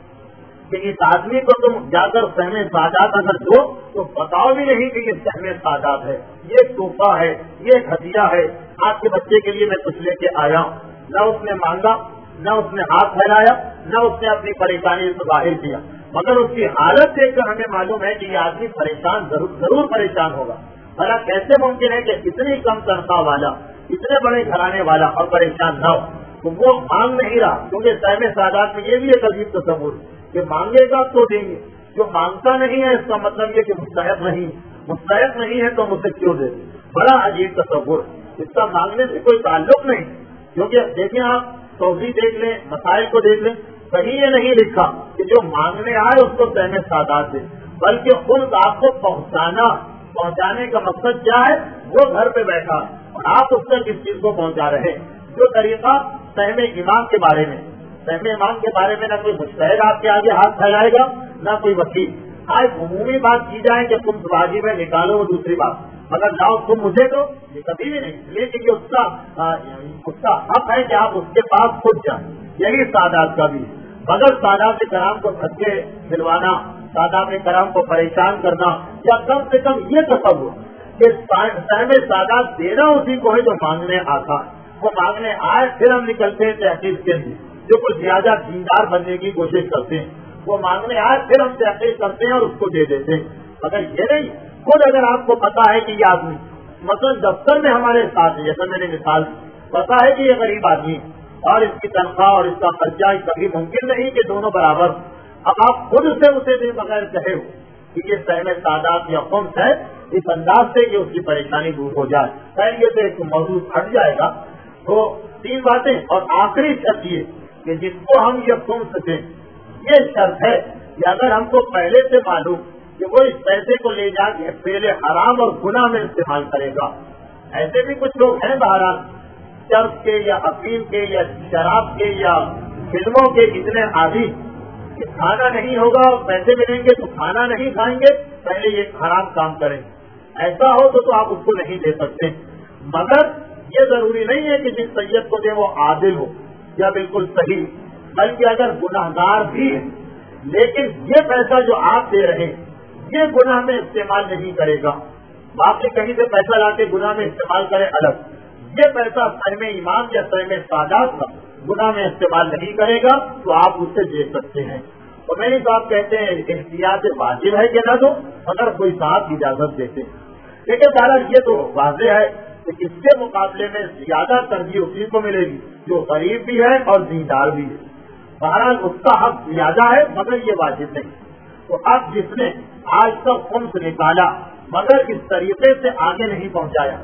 کہ اس آدمی کو تم جا کر سہم سادات اگر دو تو بتاؤ بھی نہیں کہ یہ سہم سادات ہے، یہ تحفہ ہے، یہ ہدیہ ہے، آپ کے بچے کے لیے میں کچھ لے کے آیا ہوں. نہ اس نے مانگا، نہ اس نے ہاتھ پھیلایا، نہ اس نے اپنی پریشانی سے ظاہر کیا، مگر اس کی حالت دیکھ کر ہمیں معلوم ہے کہ یہ آدمی پریشان ضرور ضرور پریشان ہوگا. بھلا کیسے ممکن ہے کہ اتنی کم تنخواہ والا، اتنے بڑے گھرانے والا اور پریشان نہ ہو؟ تو وہ مانگ نہیں رہا، کیونکہ سہم سادات میں یہ بھی ایک عجیب تصور کہ مانگے گا تو دیں گے، جو مانگتا نہیں ہے اس کا مطلب یہ کہ مستحق نہیں، مستحق نہیں ہے تو مجھے کیوں دے. بڑا عجیب تصور، اس کا مانگنے سے کوئی تعلق نہیں. کیونکہ دیکھیں آپ توضیح دیکھ لیں، مسائل کو دیکھ لیں، کہیں یہ نہیں لکھا کہ جو مانگنے آئے اس کو سہم سادات دے، بلکہ خود آپ کو پہنچانا پہنچانے کا مقصد کیا ہے؟ وہ گھر پہ بیٹھا اور آپ اس تک اس چیز کو پہنچا رہے ہیں. جو طریقہ سہم امام کے بارے میں سہم امام کے بارے میں نہ کوئی مستحق آپ کے آگے ہاتھ پھیلائے گا، نہ کوئی وکیل. آج عمومی بات کی جائے کہ تم واجب ہے نکالو، وہ دوسری بات، مگر جاؤ تم مجھے تو یہ کبھی بھی نہیں. لیکن یہ اس کا اس کا حق ہے کہ آپ اس کے پاس خود جائیں. یہی سادات کا بھی، مگر سادات کرام کو دھکے دلوانا، سادات کرام کو پریشان کرنا، یا کم سے کم یہ تصور کہ سہم سادات دینا اسی کو ہے جو مانگنے آتا ہے. وہ مانگنے آئے پھر ہم نکلتے ہیں تحقیق کے لیے، جو کچھ زیادہ دیندار بننے کی کوشش کرتے ہیں. وہ مانگنے آئے پھر ہم تحقیق کرتے ہیں اور اس کو دے دیتے ہیں. مگر یہ نہیں، خود اگر آپ کو پتا ہے کہ یہ آدمی مثلاً دفتر میں ہمارے ساتھ ہے، جیسا میں نے مثال پتا ہے کہ یہ غریب آدمی اور اس کی تنخواہ اور اس کا خرچہ کبھی ممکن نہیں کہ دونوں برابر، اب آپ خود سے اسے دے بغیر کہے ہو کہ یہ سہم سادات یا خمس ہے، اس انداز سے کہ اس کی پریشانی دور ہو جائے. خیر یہ تو ایک موضوع ہٹ جائے گا. تو تین باتیں، اور آخری شرط یہ کہ جس کو ہم یہ خمس دیں، یہ شرط ہے کہ اگر ہم کو پہلے سے معلوم کہ وہ اس پیسے کو لے جا کے پہلے حرام اور گناہ میں استعمال کرے گا. ایسے بھی کچھ لوگ ہیں بہرحال چرس کے یا افیم کے یا شراب کے یا فلموں کے اتنے عادی کہ کھانا نہیں ہوگا اور پیسے ملیں گے تو کھانا نہیں کھائیں گے، پہلے یہ حرام کام کریں. ایسا ہو تو, تو آپ اس کو نہیں دے سکتے. مگر یہ ضروری نہیں ہے کہ جس سید کو دے وہ عادل ہو یا بالکل صحیح، بلکہ اگر گناہگار بھی ہے لیکن یہ پیسہ جو آپ دے رہے ہیں یہ گناہ میں استعمال نہیں کرے گا، باقی کہیں سے پیسہ لا کے گناہ میں استعمال کرے الگ، یہ پیسہ سہم امام یا سہم سادات کا گناہ میں استعمال نہیں کرے گا تو آپ اسے دے سکتے ہیں. تو میری صاحب کہتے ہیں احتیاط واجب ہے کہ نہ دو، اگر کوئی صاحب اجازت دیتے. لیکن سارا یہ تو واضح ہے کہ اس کے مقابلے میں زیادہ ترجیح اسی کو ملے گی جو غریب بھی ہے اور دیندار بھی ہے. بہرحال اس کا حق زیادہ ہے مگر یہ واجب نہیں. تو اب جس نے آج تک خمس نکالا مگر اس طریقے سے آگے نہیں پہنچایا،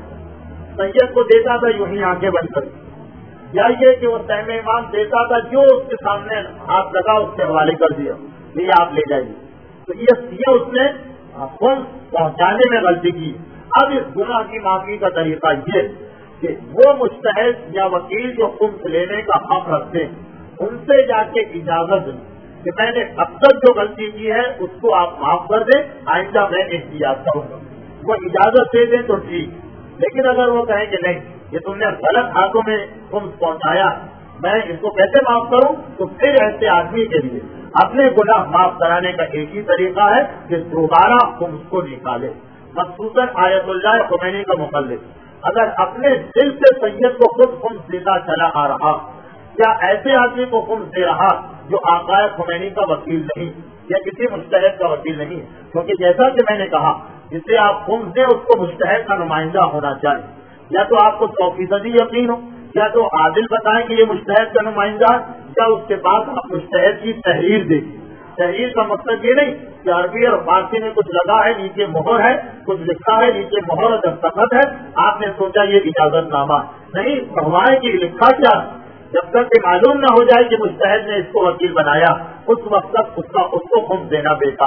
سید کو دیتا تھا یوں ہی آنکھیں بند کر، یا یہ کہ وہ سہم امام دیتا تھا جو اس کے سامنے ہاتھ لگا اس کے حوالے کر دیا، یہ آپ لے جائیے، تو یہ اس نے خمس پہنچانے میں غلطی کی. اب اس گناہ کی معافی کا طریقہ یہ کہ وہ مجتہد یا وکیل جو خمس لینے کا حق رکھتے ہیں ان سے جا کے اجازت دیں کہ میں نے اب تک جو غلطی کی ہے اس کو آپ معاف کر دیں، آئندہ میں احتیاط کروں گا. وہ اجازت دے دیں تو ٹھیک، لیکن اگر وہ کہیں کہ نہیں یہ تم نے غلط ہاتھوں میں خمس پہنچایا، میں اس کو کیسے معاف کروں، تو پھر ایسے آدمی کے لیے اپنے گناہ معاف کرانے کا ایک ہی طریقہ ہے کہ دوبارہ خمس کو نکالے. مخصوصاً آیت اللہ خمینی کا مخلص اگر اپنے دل سے سید کو خود خمس دیتا چلا آ رہا، یا ایسے آدمی کو خمس دے رہا جو آقائے خمینی کا وکیل نہیں یا کسی مجتہد کا وکیل نہیں، کیونکہ جیسا کہ میں نے کہا جسے آپ خمس دیں اس کو مجتہد کا نمائندہ ہونا چاہیے، یا تو آپ کو سو فیصدی یقین ہو، یا تو عادل بتائیں کہ یہ مجتہد کا نمائندہ، یا اس کے پاس آپ مجتہد کی تحریر دیکھیں. تحریر کا مقصد یہ نہیں کہ عربی اور فارسی میں کچھ لگا ہے نیچے مہر ہے، کچھ لکھا ہے نیچے مہر اور دستخط ہے، آپ نے سوچا یہ اجازت نامہ نہیں، بھگوائے کی لکھا کیا. جب تک کہ معلوم نہ ہو جائے کہ مجتہد نے اس کو وکیل بنایا اس وقت تک اس کا اس کو خمس دینا بیکار.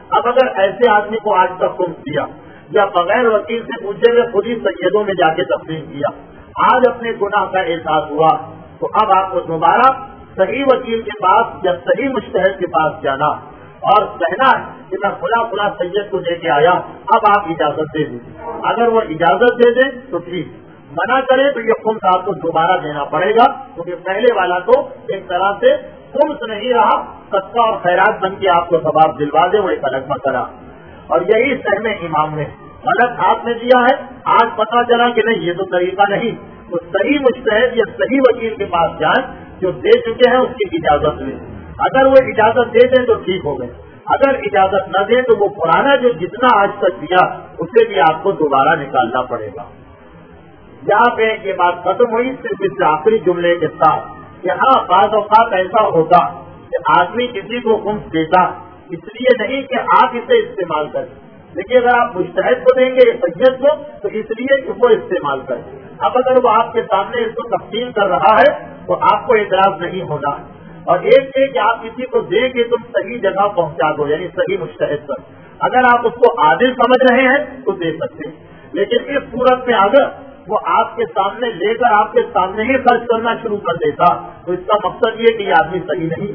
اب اگر ایسے آدمی کو آج تک خمس دیا یا بغیر وکیل سے پوچھے ہوئے خود ہی سیدوں میں جا کے تقسیم کیا، آج اپنے گناہ کا احساس ہوا، تو اب آپ کو دوبارہ صحیح وکیل کے پاس یا صحیح مجتہد کے پاس جانا اور کہنا ہے کہ میں فلاں فلاں سید کو دے کے آیا، اب آپ اجازت دے دیں۔ اگر وہ اجازت دے دیں تو ٹھیک، منع کرے تو یہ خمس آپ کو دوبارہ دینا پڑے گا، کیونکہ پہلے والا تو ایک طرح سے خمس نہیں رہا، صدقہ اور خیرات بن کے آپ کو ثواب دلوا دے، وہ ایک الگ مسئلہ۔ اور یہی سہم امام نے غلط ہاتھ میں دیا ہے، آج پتا چلا کہ نہیں یہ تو طریقہ نہیں، تو صحیح مجتہد یا صحیح وکیل کے پاس جائیں جو دے چکے ہیں، اس کی اجازت لیں۔ اگر وہ اجازت دے دیں تو ٹھیک ہو گئے، اگر اجازت نہ دیں تو وہ پرانا جو جتنا آج تک دیا اسے بھی آپ کو دوبارہ نکالنا پڑے گا۔ یہاں پہ یہ بات ختم ہوئی صرف اس آخری جملے کے ساتھ کہ ہاں بعض اوقات ایسا ہوتا کہ آدمی کسی کو خمس دیتا اس لیے نہیں کہ آپ اسے استعمال کریں، لیکن اگر آپ مجتہد کو دیں گے سید کو تو اس لیے کہ وہ استعمال کریں۔ اب اگر وہ آپ کے سامنے اس کو تقسیم کر رہا ہے تو آپ کو اعتراض نہیں ہونا، اور ایک ہے کہ آپ کسی کو دیں کہ تم صحیح جگہ پہنچا دو، یعنی صحیح مجتہد پر، اگر آپ اس کو عادل سمجھ رہے ہیں تو دے سکتے ہیں، لیکن اس صورت میں اگر وہ آپ کے سامنے لے کر آپ کے سامنے ہی خرچ کرنا شروع کر دیتا تو اس کا مقصد یہ کہ یہ آدمی صحیح نہیں،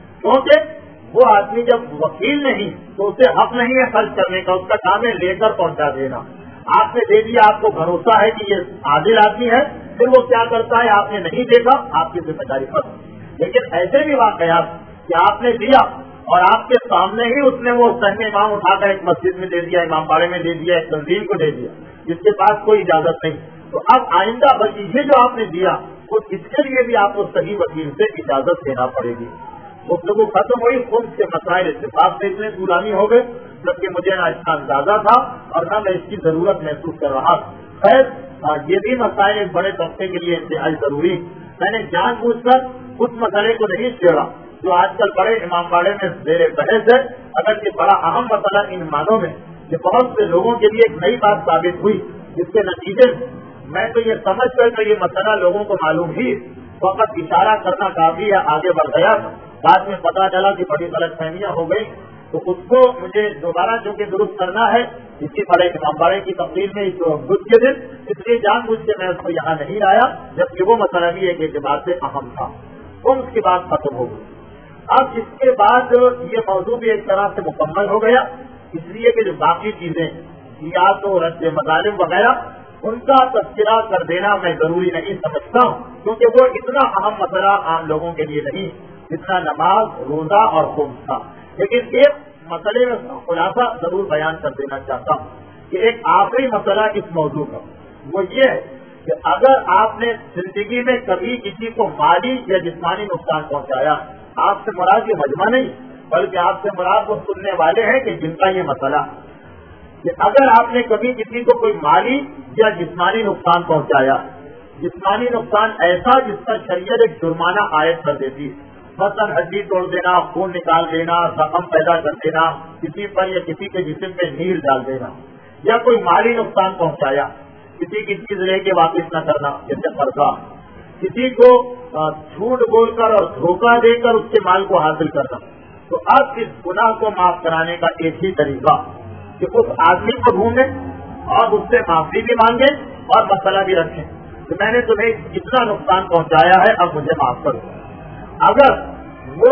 کیونکہ وہ آدمی جب وکیل نہیں تو اسے حق نہیں ہے خرچ کرنے کا، اس کا کام ہے لے کر پہنچا دینا۔ آپ نے دے دیا، آپ کو بھروسہ ہے کہ یہ عادل آدمی ہے، پھر وہ کیا کرتا ہے آپ نے نہیں دیکھا، آپ کی ذمہ داری ختم۔ لیکن ایسے بھی واقعات کہ آپ نے دیا اور آپ کے سامنے ہی اس نے وہ سہم امام اٹھا کر ایک مسجد میں دے دیا، امام باڑے میں دے دیا، ایک تنظیم کو دے دیا جس کے پاس کوئی اجازت نہیں، تو اب آئندہ بلکہ یہ جو آپ نے دیا وہ اس کے لیے بھی آپ کو صحیح وکیل سے اجازت دینا پڑے گی۔ گفتگو ختم ہوئی، خود سے مسائل اتفاق سے اتنے طولانی ہو گئے جبکہ مجھے نہ اس کا اندازہ تھا اور نہ میں اس کی ضرورت محسوس کر رہا۔ خیر یہ بھی مسائل ایک بڑے طبقے کے لیے انتہائی ضروری، میں نے جان بوجھ کر اس مسئلے کو نہیں چھیڑا جو آج کل بڑے امام باڑے میں زیر بحث ہے، اگر یہ بڑا اہم مسئلہ ان معنوں میں یہ بہت سے لوگوں کے لیے ایک نئی بات ثابت ہوئی، جس کے نتیجے میں تو یہ سمجھ کر کہ یہ مسئلہ لوگوں کو معلوم ہی وقت اشارہ کرنا کافی ہے آگے بڑھ گیا، بعد میں پتا چلا کہ بڑی غلط فہمیاں ہو گئی، تو اس کو مجھے دوبارہ چونکہ درست کرنا ہے اسی بڑے امام باڑے کی تقریر میں بدھ کے دن، اس لیے جان بوجھ کے میں اس کو یہاں نہیں لایا، جبکہ وہ مسئلہ بھی ایک اعتبار سے اہم تھا۔ ان کی بات ختم ہو گئی۔ اب اس کے بعد یہ موضوع بھی ایک طرح سے مکمل ہو گیا، اس لیے کہ جو باقی چیزیں سیاست و رد مظالم وغیرہ ان کا تذکرہ کر دینا میں ضروری نہیں سمجھتا ہوں، کیونکہ وہ اتنا اہم مسئلہ عام لوگوں کے لیے نہیں جتنا نماز، روزہ اور خمس تھا۔ لیکن ایک مسئلے میں خلاصہ ضرور بیان کر دینا چاہتا ہوں کہ ایک آخری مسئلہ اس موضوع کا وہ یہ ہے کہ اگر آپ نے زندگی میں کبھی کسی کو مالی یا جسمانی نقصان پہنچایا، آپ سے مراد یہ مجمع نہیں بلکہ آپ سے مراد وہ سننے والے ہیں کہ جن کا یہ مسئلہ کہ اگر آپ نے کبھی کسی کو کوئی مالی یا جسمانی نقصان پہنچایا، جسمانی نقصان ایسا جس کا شریعت ایک جرمانہ عائد کر دیتی، مثلاً ہڈی توڑ دینا، خون نکال دینا، زخم پیدا کر دینا، کسی پر یا کسی کے جسم پہ نیل ڈال دینا، یا کوئی مالی نقصان پہنچایا، کسی کی چیز لے کے واپس نہ کرنا جیسے قرضہ، کسی کو جھوٹ بول کر اور دھوکہ دے کر اس کے مال کو حاصل کرنا، تو اب اس گناہ کو معاف کرانے کا ایک ہی طریقہ کہ اس آدمی کو ڈھونڈیں اور اس سے معافی بھی مانگیں اور مسئلہ بھی رکھیں کہ میں نے تمہیں کتنا نقصان پہنچایا ہے، اب مجھے معاف کرو۔ اگر وہ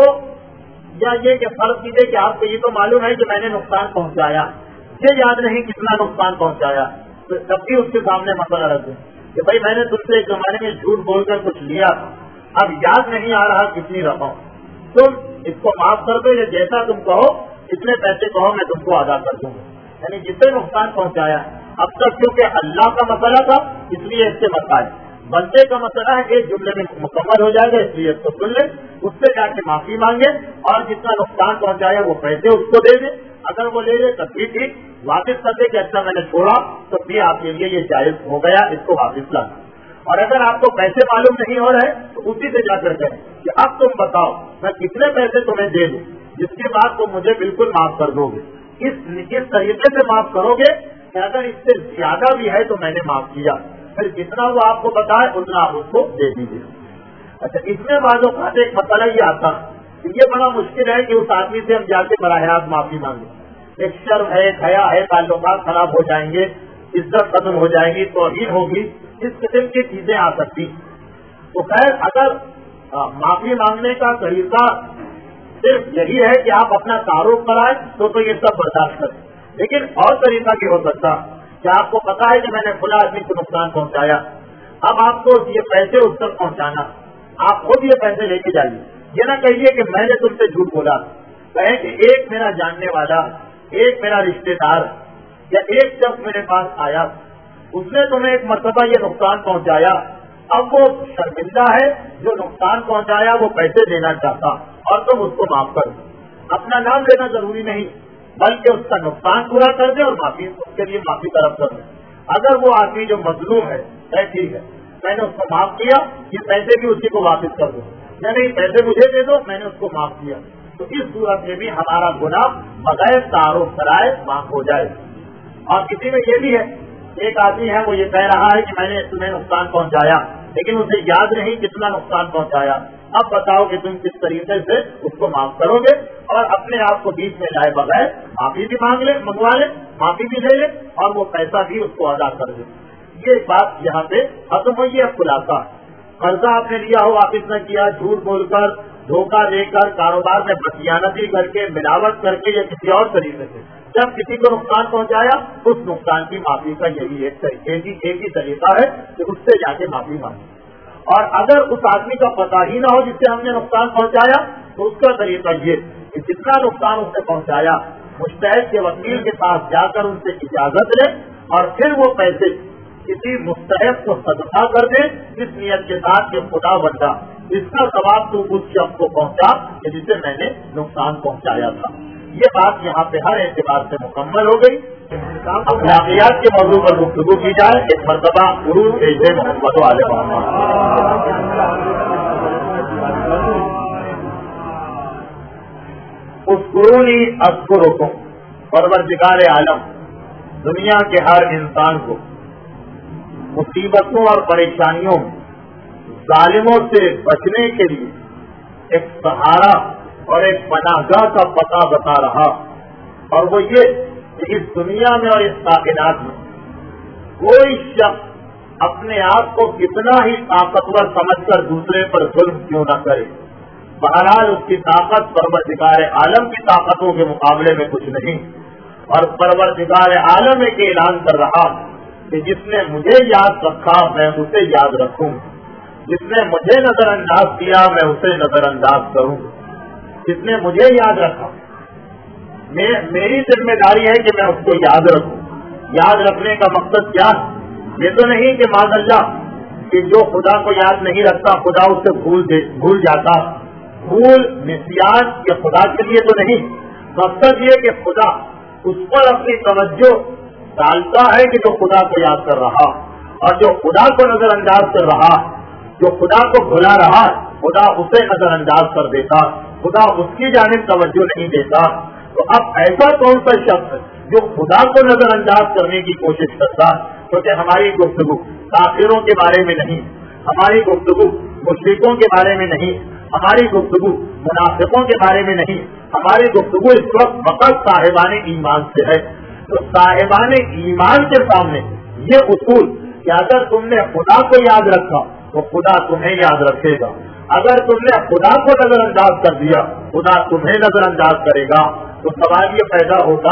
یا یہ کہ فرض کیجیے کہ آپ کو یہ تو معلوم ہے کہ میں نے نقصان پہنچایا، یہ یاد نہیں کتنا نقصان پہنچایا، تو تب بھی اس کے سامنے مسئلہ رکھ دیں کہ بھائی میں نے تم سے ایک زمانے میں جھوٹ بول کر کچھ لیا، اب یاد نہیں آ رہا کتنی رقم، تم اس کو معاف کر دو یا جیسا تم کہو اتنے پیسے کہو میں تم کو ادا کر دوں گا، یعنی جتنے نقصان پہنچایا اب تک کیونکہ اللہ کا مسئلہ تھا اس لیے اس سے مسائل بندے کا مسئلہ ہے ایک جملے میں مکمل ہو جائے گا، اس لیے اس کو سن لیں، اس سے جا کے معافی مانگے اور جتنا نقصان پہنچایا وہ پیسے اس کو دے دیں، اگر وہ لے لے تب بھی ٹھیک، واپس کر دے کہ اچھا میں نے چھوڑا تو بھی آپ کے لیے یہ جائز ہو گیا، اس کو واپس لانا۔ اور اگر آپ کو پیسے معلوم نہیں ہو رہے تو اسی سے جا کر کہیں کہ اب تم بتاؤ میں کتنے پیسے تمہیں دے دوں جس کے بعد تم مجھے بالکل معاف کر دو گے، اس اس طریقے سے معاف کرو گے کہ اگر اس سے زیادہ بھی ہے تو میں نے معاف کیا، پھر جتنا وہ آپ کو بتائے اتنا آپ اس کو دے دیجیے۔ اچھا اس میں بعض اوقات ایک مسئلہ یہ آتا کہ یہ بڑا مشکل ہے کہ اس آدمی سے ہم جا کے براہ راست معافی مانگیں، ایک شرم ہے، ایک حیا ہے، تعلقات خراب ہو جائیں گے، عزت ختم ہو جائے گی، توہین ہوگی، اس قسم کی چیزیں آ سکتی. تو خیر اگر معافی مانگنے کا طریقہ صرف یہی ہے کہ آپ اپنا تعارف کرائیں تو تو یہ سب برداشت کریں. لیکن اور طریقہ بھی ہو سکتا کہ آپ کو پتا ہے کہ میں نے فلاں آدمی کو نقصان پہنچایا، اب آپ کو یہ پیسے اس تک پہنچانا، آپ خود یہ پیسے لے کے جائیے. یہ نہ کہیے کہ میں نے تم سے جھوٹ بولا، کہیں کہ ایک میرا جاننے والا، ایک میرا رشتے دار یا ایک شخص میرے پاس آیا، اس نے تمہیں ایک مرتبہ یہ نقصان پہنچایا، اب وہ شرمندہ ہے، جو نقصان پہنچایا وہ پیسے دینا چاہتا اور تم اس کو معاف کر دو. اپنا نام لینا ضروری نہیں بلکہ اس کا نقصان پورا کر دے اور معافی اس کے لیے معافی طلب کر دے. اگر وہ آدمی جو مظلوم ہے ٹھیک ہے میں نے اس کو معاف کیا، یہ پیسے بھی اسی کو واپس کر دو، یا نہیں پیسے مجھے دے دو میں نے اس کو معاف کیا، تو اس صورت میں بھی ہمارا گناہ بغیر تعارف کرائے معاف ہو جائے. اور کسی میں یہ بھی ہے، ایک آدمی ہے وہ یہ کہہ رہا ہے کہ میں نے تمہیں نقصان پہنچایا لیکن اسے یاد نہیں کتنا نقصان پہنچایا، اب بتاؤ کہ تم کس طریقے سے اس کو معاف کرو گے، اور اپنے آپ کو بیچ میں لائے بغیر معافی بھی مانگ لے، منگوا لے، معافی بھی لے لے اور وہ پیسہ بھی اس کو ادا کر دے. یہ بات یہاں پہ ختم ہوئی ہے. خلاصہ قرضہ آپ نے لیا ہو واپس نہ کیا، جھوٹ بول کر، دھوکہ دے کر، کاروبار میں بدیانتی کر کے، ملاوٹ کر کے یا کسی اور طریقے سے جب کسی کو نقصان پہنچایا اس نقصان کی معافی کا یہی ایک طریقے ایک ہی طریقہ ہے کہ اس سے جا کے معافی مانگی. اور اگر اس آدمی کا پتہ ہی نہ ہو جس سے ہم نے نقصان پہنچایا تو اس کا طریقہ یہ کہ جتنا نقصان اس سے پہنچایا مستحق کے وکیل کے پاس جا کر ان سے اجازت لے اور پھر وہ پیسے کسی مستحق کو صدقہ کر دے اس نیت کے ساتھ کہ خدا بندہ اس کا ثواب تو اس شخص کو پہنچا کہ جسے میں نے نقصان پہنچایا تھا. یہ بات یہاں پہ ہر اعتبار سے مکمل ہو گئی. اخلاقیات کے موضوع پر گفتگو کی جائے. ایک مرتبہ عروج ایجے محمد علیہ اس قرونی اذکرکم، پروردگار عالم دنیا کے ہر انسان کو مصیبتوں اور پریشانیوں ظالموں سے بچنے کے لیے ایک سہارا اور ایک پناہ گاہ کا پتہ بتا رہا، اور وہ یہ کہ اس دنیا میں اور اس کائنات میں کوئی شخص اپنے آپ کو کتنا ہی طاقتور سمجھ کر دوسرے پر ظلم کیوں نہ کرے، بہرحال اس کی طاقت پروردگار عالم کی طاقتوں کے مقابلے میں کچھ نہیں. اور پروردگار عالم ایک اعلان کر رہا کہ جس نے مجھے یاد رکھا میں اسے یاد رکھوں، جس نے مجھے نظر انداز کیا میں اسے نظر انداز کروں. جس نے مجھے یاد رکھا میں میری ذمہ داری ہے کہ میں اس کو یاد رکھوں. یاد رکھنے کا مقصد کیا ہے؟ یہ تو نہیں کہ معاذ اللہ کہ جو خدا کو یاد نہیں رکھتا خدا اس سے بھول دے بھول جاتا. بھول نسیان یہ خدا کے لیے تو نہیں. مقصد یہ کہ خدا اس پر اپنی توجہ ڈالتا ہے کہ جو خدا کو یاد کر رہا، اور جو خدا کو نظر انداز کر رہا، جو خدا کو بھلا رہا خدا اسے نظر انداز کر دیتا، خدا اس کی جانب توجہ نہیں دیتا. تو اب ایسا کون سا شخص ہے جو خدا کو نظر انداز کرنے کی کوشش کرتا؟ کیونکہ ہماری گفتگو کافروں کے بارے میں نہیں، ہماری گفتگو مشرکوں کے بارے میں نہیں، ہماری گفتگو منافقوں کے بارے میں نہیں، ہماری گفتگو اس وقت فقط صاحبان ایمان سے ہے. تو صاحبان ایمان کے سامنے یہ اصول کہ اگر تم نے خدا کو یاد رکھا تو خدا تمہیں یاد رکھے گا، اگر تم نے خدا کو نظر انداز کر دیا خدا تمہیں نظر انداز کرے گا. تو سوال یہ پیدا ہوگا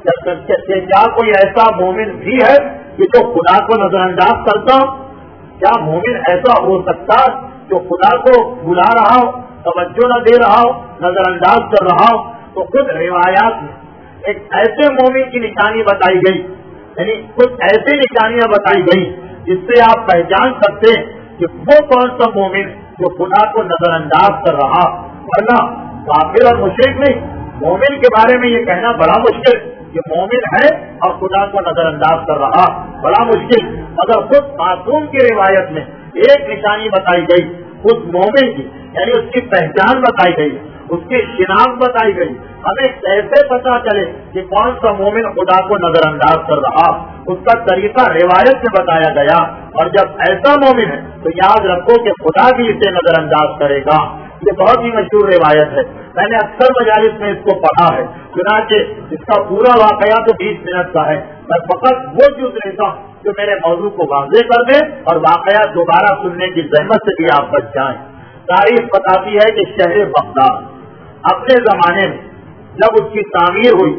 کہ کیا کوئی ایسا مومن بھی ہے کہ جو خدا کو نظر انداز کرتا؟ کیا مومن ایسا ہو سکتا جو خدا کو بلا رہا ہو، توجہ نہ دے رہا ہو، نظر انداز کر رہا ہو؟ تو خود روایات میں ایک ایسے مومن کی نشانی بتائی گئی، یعنی کچھ ایسی نشانیاں بتائی گئی جس سے آپ پہچان سکتے ہیں کہ وہ کون سا مومن جو خدا کو نظر انداز کر رہا. ورنہ کافر اور مشرک نہیں، مومن کے بارے میں یہ کہنا بڑا مشکل کہ مومن ہے اور خدا کو نظر انداز کر رہا، بڑا مشکل. مگر خود معصوم کی روایت میں ایک نشانی بتائی گئی خود مومن کی، یعنی اس کی پہچان بتائی گئی، اس کی شناخت بتائی گئی. ہمیں کیسے پتا چلے کہ کون سا مومن خدا کو نظر انداز کر رہا؟ اس کا طریقہ روایت میں بتایا گیا. اور جب ایسا مومن ہے تو یاد رکھو کہ خدا بھی اسے نظر انداز کرے گا. یہ بہت ہی مشہور روایت ہے. میں نے اکثر مجالس میں اس کو پڑھا ہے، چنانچہ اس کا پورا واقعہ تو بیس منٹ کا ہے، میں فقط وہ جز لیتا ہوں جو میرے موضوع کو واضح کر دے اور واقعہ دوبارہ سننے کی زحمت سے بھی آپ بچ جائیں۔ تاریخ بتاتی ہے کہ شہر بغداد اپنے زمانے میں جب اس کی تعمیر ہوئی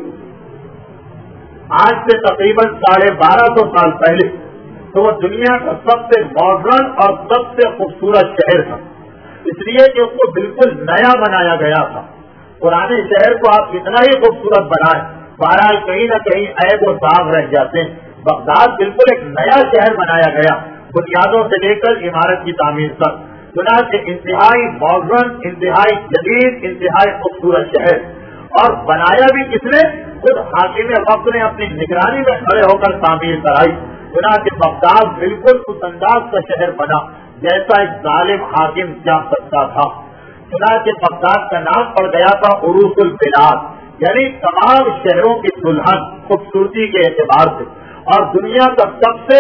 آج سے تقریباً ساڑھے بارہ سو سال پہلے، تو وہ دنیا کا سب سے ماڈرن اور سب سے خوبصورت شہر تھا، اس لیے کہ اس کو بالکل نیا بنایا گیا تھا۔ پرانے شہر کو آپ کتنا ہی خوبصورت بنائیں، بہرحال کہیں نہ کہیں عیب و داغ رہ جاتے ہیں۔ بغداد بالکل ایک نیا شہر بنایا گیا، بنیادوں سے لے کر عمارت کی تعمیر تک، چنانچہ انتہائی ماڈرن، انتہائی جدید، انتہائی خوبصورت شہر، اور بنایا بھی کس نے؟ خود حاکم وقت نے اپنی نگرانی میں کھڑے ہو کر تعمیر کرائی۔ چنانچہ بغداد بالکل اس انداز کا شہر بنا جیسا ایک ظالم حاکم چاہ سکتا تھا۔ چنانچہ بغداد کا نام پڑ گیا تھا عروس البلاد، یعنی تمام شہروں کی دلہن خوبصورتی کے اعتبار سے، اور دنیا کا سب سے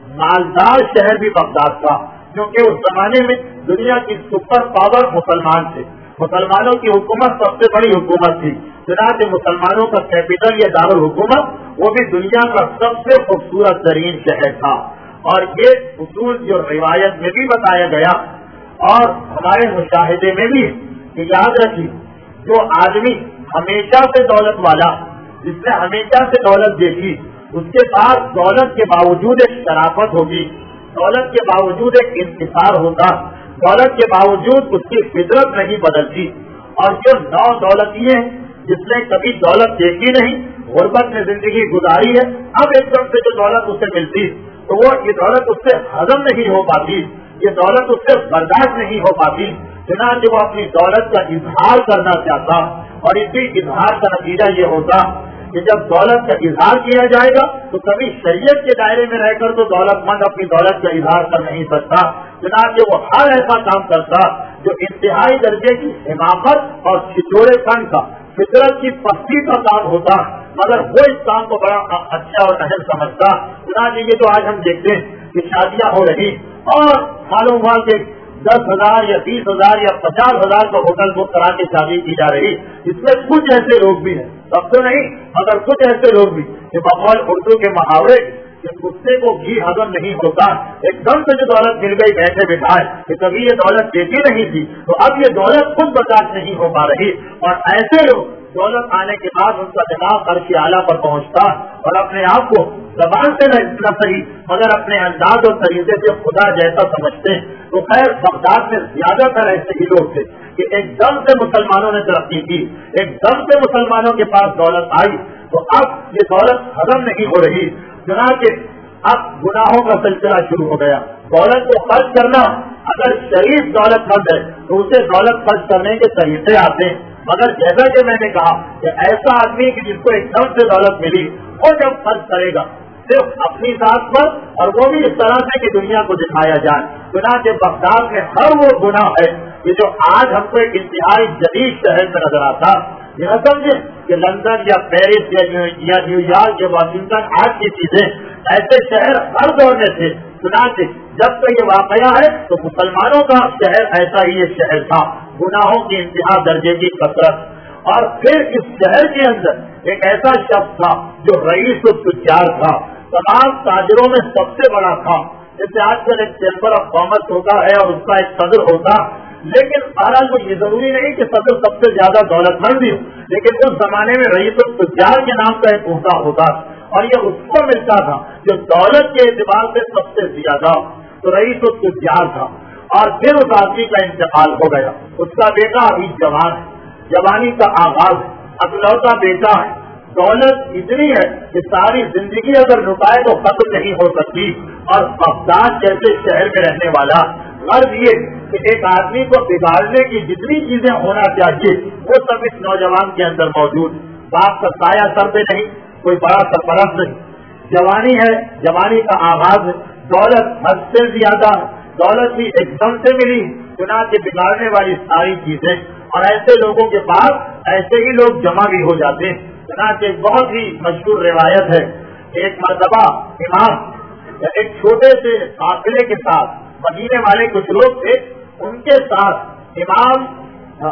مالدار شہر بھی بغداد تھا، کیونکہ اس زمانے میں دنیا کی سپر پاور مسلمان تھے، مسلمانوں کی حکومت سب سے بڑی حکومت تھی، چنانچہ مسلمانوں کا کیپٹل یا دارالحکومت وہ بھی دنیا کا سب سے خوبصورت ترین شہر تھا۔ اور یہ اصول جو روایت میں بھی بتایا گیا اور ہمارے مشاہدے میں بھی، کہ یاد رکھیے جو آدمی ہمیشہ سے دولت والا، جس نے ہمیشہ سے دولت دیکھی، اس کے پاس دولت کے باوجود ایک شرافت ہوگی، دولت کے باوجود ایک انتصار ہوگا، دولت کے باوجود اس کی فطرت نہیں بدلتی۔ اور جو نو دولتی ہے، جس نے کبھی دولت دیکھی نہیں، غربت میں زندگی گزاری ہے، اب ایک دم سے جو دولت اسے ملتی تو وہ یہ دولت اس سے ہضم نہیں ہو پاتی، یہ دولت اس سے برداشت نہیں ہو پاتی، چنانچہ وہ اپنی دولت کا اظہار کرنا چاہتا، اور اسی اظہار کا نتیجہ یہ ہوتا کہ جب دولت کا اظہار کیا جائے گا تو کبھی شریعت کے دائرے میں رہ کر تو دولت مند اپنی دولت کا اظہار کر نہیں سکتا، چنانچہ وہ ہر ایسا کام کرتا جو انتہائی درجے کی حماقت اور چھچوڑے پن کا، فطرت کی پستی کا کام ہوتا، مگر وہ اس کام کو بڑا اچھا اور اہم سمجھتا۔ چنانچہ یہ جو آج ہم دیکھتے ہیں کہ شادیاں ہو رہی اور معلوم ہوا کہ دس ہزار یا بیس ہزار یا پچاس ہزار کا ہوٹل بک کرا کے شادی کی جا رہی، اس میں کچھ ایسے لوگ بھی ہیں، سب تو نہیں مگر کچھ ایسے لوگ بھی کہ بقول اردو کے محاورے کہ کتے کو گھی ہضم نہیں ہوتا، ایک دم سے جو دولت مل گئی بیٹھے بٹھائے کہ کبھی یہ دولت دیتی نہیں تھی تو اب یہ دولت خود برداشت نہیں ہو پا رہی، اور ایسے لوگ دولت آنے کے بعد ان کا دماغ عرش اعلیٰ پر پہنچتا اور اپنے آپ کو زبان سے نہ صحیح مگر اپنے انداز اور طریقے سے خدا جیسا سمجھتے ہیں۔ تو خیر بغداد میں زیادہ تر ایسے ہی لوگ تھے کہ ایک دم سے مسلمانوں نے ترقی کی، ایک دم سے مسلمانوں کے پاس دولت آئی تو اب یہ دولت ہضم نہیں ہو رہی، چنانچہ اب گناہوں کا سلسلہ شروع ہو گیا۔ دولت کو خرچ کرنا، اگر شریف دولت مند ہے تو اسے دولت خرچ کرنے کے طریقے آتے ہیں، مگر جیسا کہ میں نے کہا کہ ایسا آدمی کہ جس کو ایک دم سے دولت ملی وہ جب خرچ کرے گا صرف اپنی ذات پر، اور وہ بھی اس طرح سے کہ دنیا کو دکھایا جائے، چنانچہ بغداد میں ہر وہ گناہ ہے کہ جو آج ہم کو ایک انتہائی جدید شہر میں نظر آتا، یہ سمجھے کہ لندن یا پیرس یا نیو یارک یا واشنگٹن آج کی چیزیں ایسے شہر ہر دور میں تھے، چنانچہ جب تک یہ واقعہ ہے تو مسلمانوں کا شہر ایسا ہی ایک شہر تھا، گناہوں کی انتہا درجے کی کثرت۔ اور پھر اس شہر کے اندر ایک ایسا شخص تھا جو رئیس التجار تھا، تمام تاجروں میں سب سے بڑا تھا، جیسے آج کل ایک چیمبر آف کامرس ہوتا ہے اور اس کا ایک صدر ہوتا، لیکن بہرحال وہ یہ ضروری نہیں کہ صدر سب سے زیادہ دولت مند بھی ہو، لیکن اس زمانے میں رئیس التجار کے نام کا ایک عہدہ ہوتا اور یہ اس کو ملتا تھا جو دولت کے اعتبار سے سب سے زیادہ، تو رئیس التجار تھا۔ اور پھر اس آدمی کا انتقال ہو گیا، اس کا بیٹا ابھی جوان ہے، جوانی کا آغاز ہے، اکلوتا بیٹا ہے، دولت اتنی ہے کہ ساری زندگی اگر لٹائے تو ختم نہیں ہو سکتی، اور بغداد جیسے شہر میں رہنے والا غرض یہ کہ ایک آدمی کو بگاڑنے کی جتنی چیزیں ہونا چاہیے وہ سب اس نوجوان کے اندر موجود، باپ کا سایہ سر پہ نہیں، کوئی بڑا سرپرست نہیں، جوانی ہے، جوانی کا آغاز ہے، دولت حد سے زیادہ، دولت بھی ایک دم سے ملی، چنانچہ بگاڑنے والی ساری چیزیں، اور ایسے لوگوں کے پاس ایسے ہی لوگ جمع بھی ہو جاتے ہیں۔ چنانچہ ایک بہت ہی مشہور روایت ہے، ایک مرتبہ امام ایک چھوٹے سے قافلے کے ساتھ، مدینے والے کچھ لوگ تھے، ان کے ساتھ امام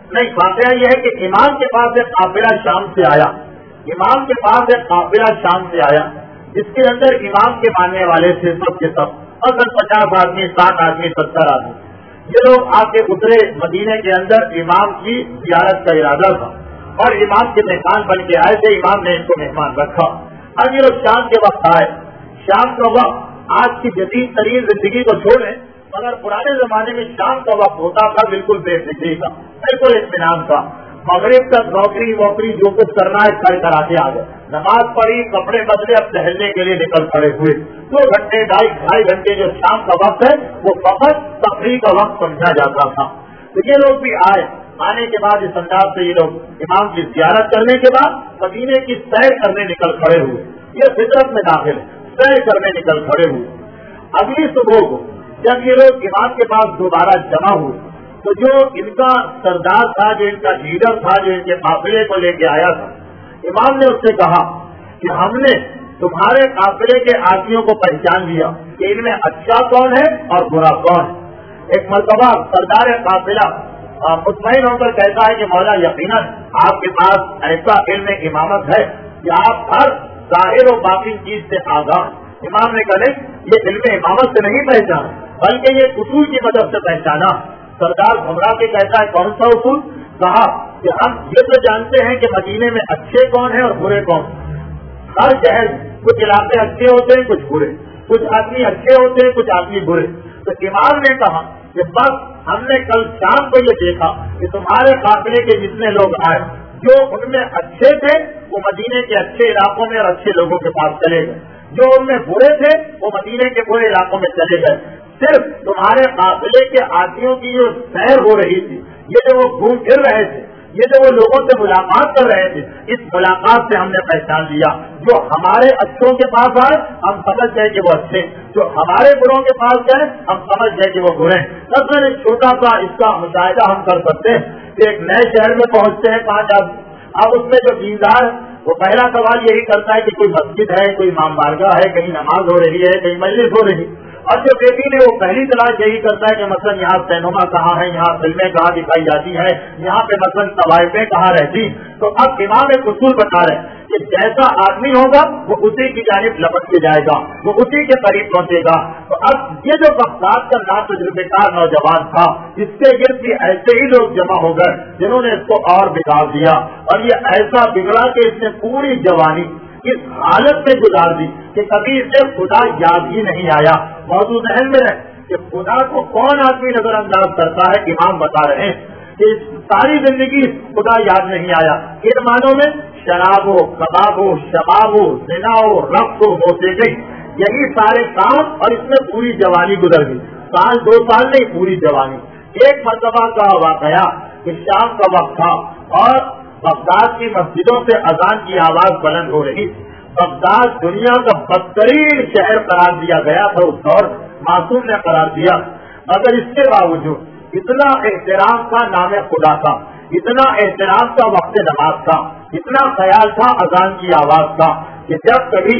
نہیں، واقعہ یہ ہے کہ امام کے پاس ایک قافلہ شام سے آیا امام کے پاس ایک قافلہ شام سے آیا جس کے اندر امام کے ماننے والے تھے سب کے سب، اگر پچاس آدمی، ساٹھ آدمی، ستر آدمی، یہ لوگ آ کے اترے مدینے کے اندر امام کی زیارت کا ارادہ تھا اور امام کے مہمان بن کے آئے تھے، امام نے ان کو مہمان رکھا۔ اب یہ لوگ شام کے وقت آئے، شام کا وقت آج کی جدید ترین زندگی کو چھوڑیں، مگر پرانے زمانے میں شام کا وقت ہوتا تھا بالکل بے فکری کا، بالکل اطمینان کا، مغرب تک نوکری ووکری جو کچھ کرنا ہے کر کر آتے آ گئے، نماز پڑھی، کپڑے بدلے، اب ٹہلنے کے لیے نکل پڑے ہوئے۔ دو گھنٹے ڈھائی ڈھائی گھنٹے جو شام کا وقت ہے وہ فقط تفریح کا وقت سمجھا جاتا تھا۔ تو یہ لوگ بھی آئے، آنے کے بعد اس انداز سے یہ لوگ امام کی زیارت کرنے کے بعد مدینے کی سیر کرنے نکل کھڑے ہوئے، یہ فطرت میں داخل ہے، سیر کرنے نکل کھڑے ہوئے۔ اگلی صبح کو جب یہ لوگ امام کے پاس دوبارہ جمع ہوئے تو جو ان کا سردار تھا، جو ان کا لیڈر تھا، جو ان کے قافلے کو لے کے آیا تھا، امام نے اس سے کہا کہ ہم نے تمہارے قافلے کے آدمیوں کو پہچان لیا کہ ان میں اچھا کون ہے اور برا کون ہے۔ ایک مرتبہ سردار قافلہ مطمئن ہو کر کہتا ہے کہ مولا یقیناً آپ کے پاس ایسا علم امامت ہے کہ آپ ہر ظاہر و باطن چیز سے آگاہ۔ امام نے کہا یہ علم امامت سے نہیں پہچانا بلکہ یہ اصول کی مدد سے پہچانا۔ سردار گھبرا کے کہتا ہے کون سا اصول؟ کہا کہ ہم یہ تو جانتے ہیں کہ مدینے میں اچھے کون ہیں اور برے کون ہیں، ہر شہر کچھ علاقے اچھے ہوتے ہیں، کچھ برے، کچھ آدمی اچھے ہوتے ہیں، کچھ آدمی برے۔ تو امام نے کہا کہ بس ہم نے کل شام کو یہ دیکھا کہ تمہارے قافلے کے جتنے لوگ آئے جو ان میں اچھے تھے وہ مدینے کے اچھے علاقوں میں اور اچھے لوگوں کے پاس چلے گئے، جو ان میں برے تھے وہ مدینے کے برے علاقوں میں چلے گئے۔ صرف تمہارے قافلے کے آدمیوں کی جو سیر ہو رہی تھی، یہ جو وہ گھوم پھر رہے تھے، یہ جو وہ لوگوں سے ملاقات کر رہے تھے، اس ملاقات سے ہم نے پہچان لیا جو ہمارے اچھوں کے پاس آئے ہم سمجھ گئے کہ وہ اچھے، جو ہمارے بروں کے پاس گئے ہم سمجھ گئے کہ وہ برے۔ اصل ایک چھوٹا سا اس کا مشاہدہ ہم کر سکتے ہیں کہ ایک نئے شہر میں پہنچتے ہیں پانچ آدمی، اب اس میں جو دیندار وہ پہلا سوال یہی کرتا ہے کہ کوئی مسجد ہے، کوئی امام بارگاہ ہے، کہیں نماز ہو رہی ہے، کہیں مجلس ہو رہی، اور جو بیٹی نے وہ پہلی تلاش یہی کرتا ہے کہ مثلا یہاں سینما کہاں ہے، یہاں فلمیں کہاں دکھائی جاتی ہیں، یہاں پہ مثلا طوائفیں کہاں رہتی۔ تو اب امام ایک اصول بتا رہے ہیں کہ جیسا آدمی ہوگا وہ اسی کی جانب لپٹ کے جائے گا، وہ اسی کے قریب پہنچے گا۔ تو اب یہ جو بغداد کا نا تجربے کار نوجوان تھا، اس کے گرد بھی ایسے ہی لوگ جمع ہو گئے جنہوں نے اس کو اور بگاڑ دیا، اور یہ ایسا بگڑا کہ اس نے پوری جوانی اس حالت میں گزار دی کہ کبھی اسے خدا یاد ہی نہیں آیا۔ موضوع ذہن میں ہے کہ خدا کو کون آدمی نظر انداز کرتا ہے، امام بتا رہے ہیں کہ ساری زندگی خدا یاد نہیں آیا۔ ان معنوں میں شراب ہو، کباب ہو، شباب ہو، زنا ہو، رقص ہو، موسیقی، یہی سارے کام، اور اس میں پوری جوانی گزر گئی، سال دو سال نہیں پوری جوانی۔ ایک مرتبہ کا واقعہ کہ شام کا وقت تھا اور بغداد کی مسجدوں سے اذان کی آواز بلند ہو رہی۔ بغداد دنیا کا بدترین شہر قرار دیا گیا تھا اس دور، معصوم نے قرار دیا، مگر اس کے باوجود اتنا احترام تھا نام خدا کا، اتنا احترام کا وقت نماز کا، اتنا خیال تھا اذان کی آواز کا کہ جب کبھی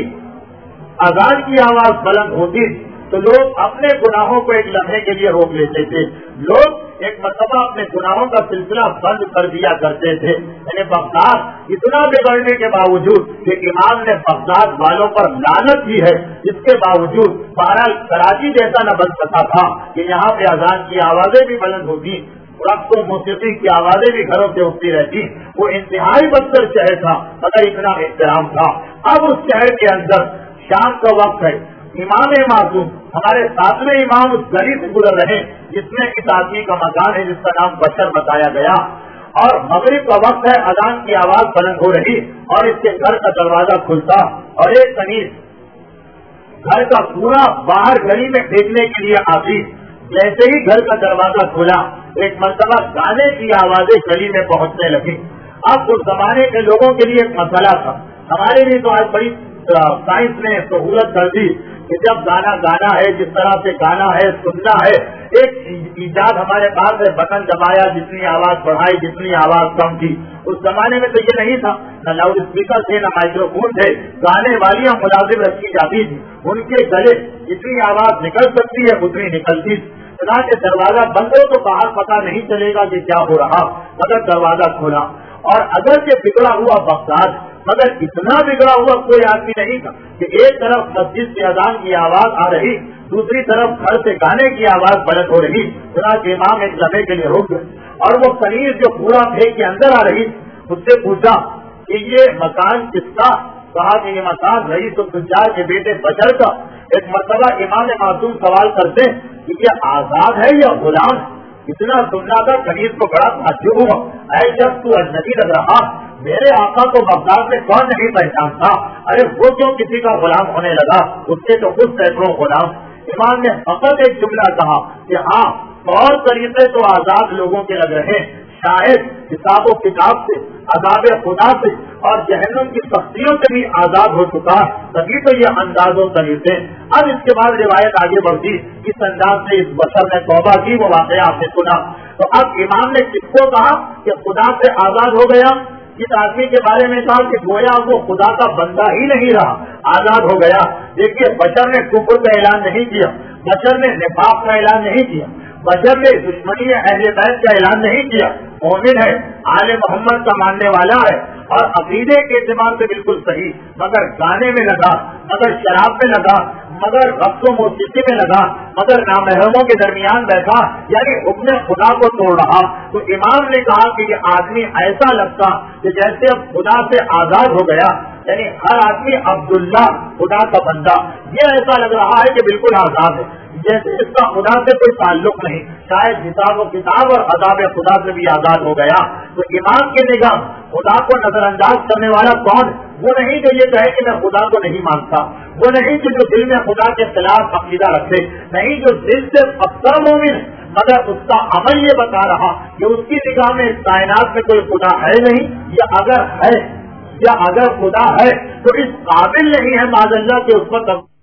اذان کی آواز بلند ہوتی تو لوگ اپنے گناہوں کو ایک لمحے کے لیے روک لیتے تھے، لوگ ایک مرتبہ اپنے گناہوں کا سلسلہ بند کر دیا کرتے تھے۔ یعنی بغداد اتنا بگڑنے کے باوجود کہ امام نے بغداد والوں پر لعنت کی ہے، اس کے باوجود بہرحال کراچی جیسا نہ بن سکا تھا کہ یہاں پہ اذان کی آوازیں بھی بلند ہوتی، رقص و موسیقی کی آوازیں بھی گھروں سے اٹھتی رہتی۔ وہ انتہائی بدتر شہر تھا مگر اتنا احترام تھا۔ اب اس شہر کے اندر شام کا وقت ہے، امام معصوم ہمارے ساتویں امام اس گلی سے گزر رہے جس میں اس آدمی کا مکان ہے جس کا نام بشر بتایا گیا، اور مغرب کا وقت ہے، اذان کی آواز بلند ہو رہی اور اس کے گھر کا دروازہ کھلتا اور ایک کنیز گھر کا پورا باہر گلی میں پھینکنے کے لیے آتی۔ جیسے ہی گھر کا دروازہ کھلا ایک مرتبہ گانے کی آوازیں گلی میں پہنچنے لگی۔ اب اس زمانے کے لوگوں کے لیے ایک مسئلہ تھا، ہمارے لیے تو آج بڑی سائنس نے سہولت کر دی کہ جب گانا گانا ہے، جس طرح سے گانا ہے، سننا ہے، ایک ایجاد ہمارے پاس ہے، بٹن دبایا، جتنی آواز بڑھائی، جتنی آواز کم کی۔ اس زمانے میں تو یہ نہیں تھا، نہ لاؤڈ اسپیکر تھے، نہ مائکرو فون تھے، گانے والیاں ملازم رکھی جاتی تھی، ان کے گلے جتنی آواز نکل سکتی ہے اتنی نکلتی، چنانچہ دروازہ بند ہو تو باہر پتہ نہیں چلے گا کہ کیا ہو رہا، مگر دروازہ کھولا۔ اور اگر یہ بگڑا ہوا بغداد، مگر اتنا بگڑا ہوا کوئی آدمی نہیں تھا کہ ایک طرف مسجد سے اذان کی آواز آ رہی، دوسری طرف گھر سے گانے کی آواز بلند ہو رہی۔ چنانچہ امام ایک لمحے کے لیے رک گئے اور وہ کنیز جو پورا پھینک کے اندر آ رہی اس سے پوچھا کہ یہ مکان کس کا؟ کہا کہ یہ مکان رئیس التجار کے بیٹے بشر کا۔ ایک مرتبہ امام معصوم سوال کرتے کہ یہ آزاد ہے یا غلام؟ اتنا سننا تھا کنیز کو بڑا تعجب ہوا، اے جب تو اجنبی لگ رہا، میرے آقا کو بغداد میں کون نہیں پہچانتا، ارے وہ کیوں کسی کا غلام ہونے لگا؟ اس کے تو خود سینکڑوں غلام۔ امام نے فقط ایک جملہ کہا کہ ہاں اور طریقے تو آزاد لوگوں کے لگ رہے ہیں، شاید حساب و کتاب سے، عذاب خدا سے اور جہنم کی سختیوں سے بھی آزاد ہو چکا ہے، تبھی تو یہ انداز و طریقے۔ اب اس کے بعد روایت آگے بڑھتی، اس انداز سے اس بشر نے توبہ کی، وہ واقعہ آپ نے سنا۔ تو اب امام نے کس کو کہا کہ خدا سے آزاد ہو گیا؟ اس آدمی کے بارے میں کہا کہ گویا وہ خدا کا بندہ ہی نہیں رہا، آزاد ہو گیا۔ دیکھیے بشر نے کفر کا اعلان نہیں کیا، بشر نے نفاق کا اعلان نہیں کیا، بشر نے دشمنی اہل بیت کا اعلان نہیں کیا، مومن ہے، آل محمد کا ماننے والا ہے اور عقیدے کے اعتبار سے بالکل صحیح، مگر گانے میں لگا، مگر شراب میں لگا، مگر رقص و موسیقی میں لگا، مگر نامحرموں کے درمیان بیٹھا، یعنی حکم خدا کو توڑ رہا۔ تو امام نے کہا کہ یہ آدمی ایسا لگتا کہ جیسے اب خدا سے آزاد ہو گیا، یعنی ہر آدمی عبداللہ خدا کا بندہ، یہ ایسا لگ رہا ہے کہ بالکل آزاد ہے، جیسے اس کا خدا سے کوئی تعلق نہیں، شاید حساب و کتاب اور عذاب خدا سے بھی آزاد ہو گیا۔ تو امام کی نگاہ خدا کو نظر انداز کرنے والا کون؟ وہ نہیں جو یہ کہے کہ میں خدا کو نہیں مانتا، وہ نہیں کہ جو دل میں خدا کے خلاف عقیدہ رکھے، نہیں جو دل سے پختہ مومن مگر اس کا عمل یہ بتا رہا کہ اس کی نگاہ میں اس کائنات میں کوئی خدا ہے نہیں، یا اگر ہے یا اگر خدا ہے تو اس قابل نہیں ہے معاذ اللہ کہ اس پر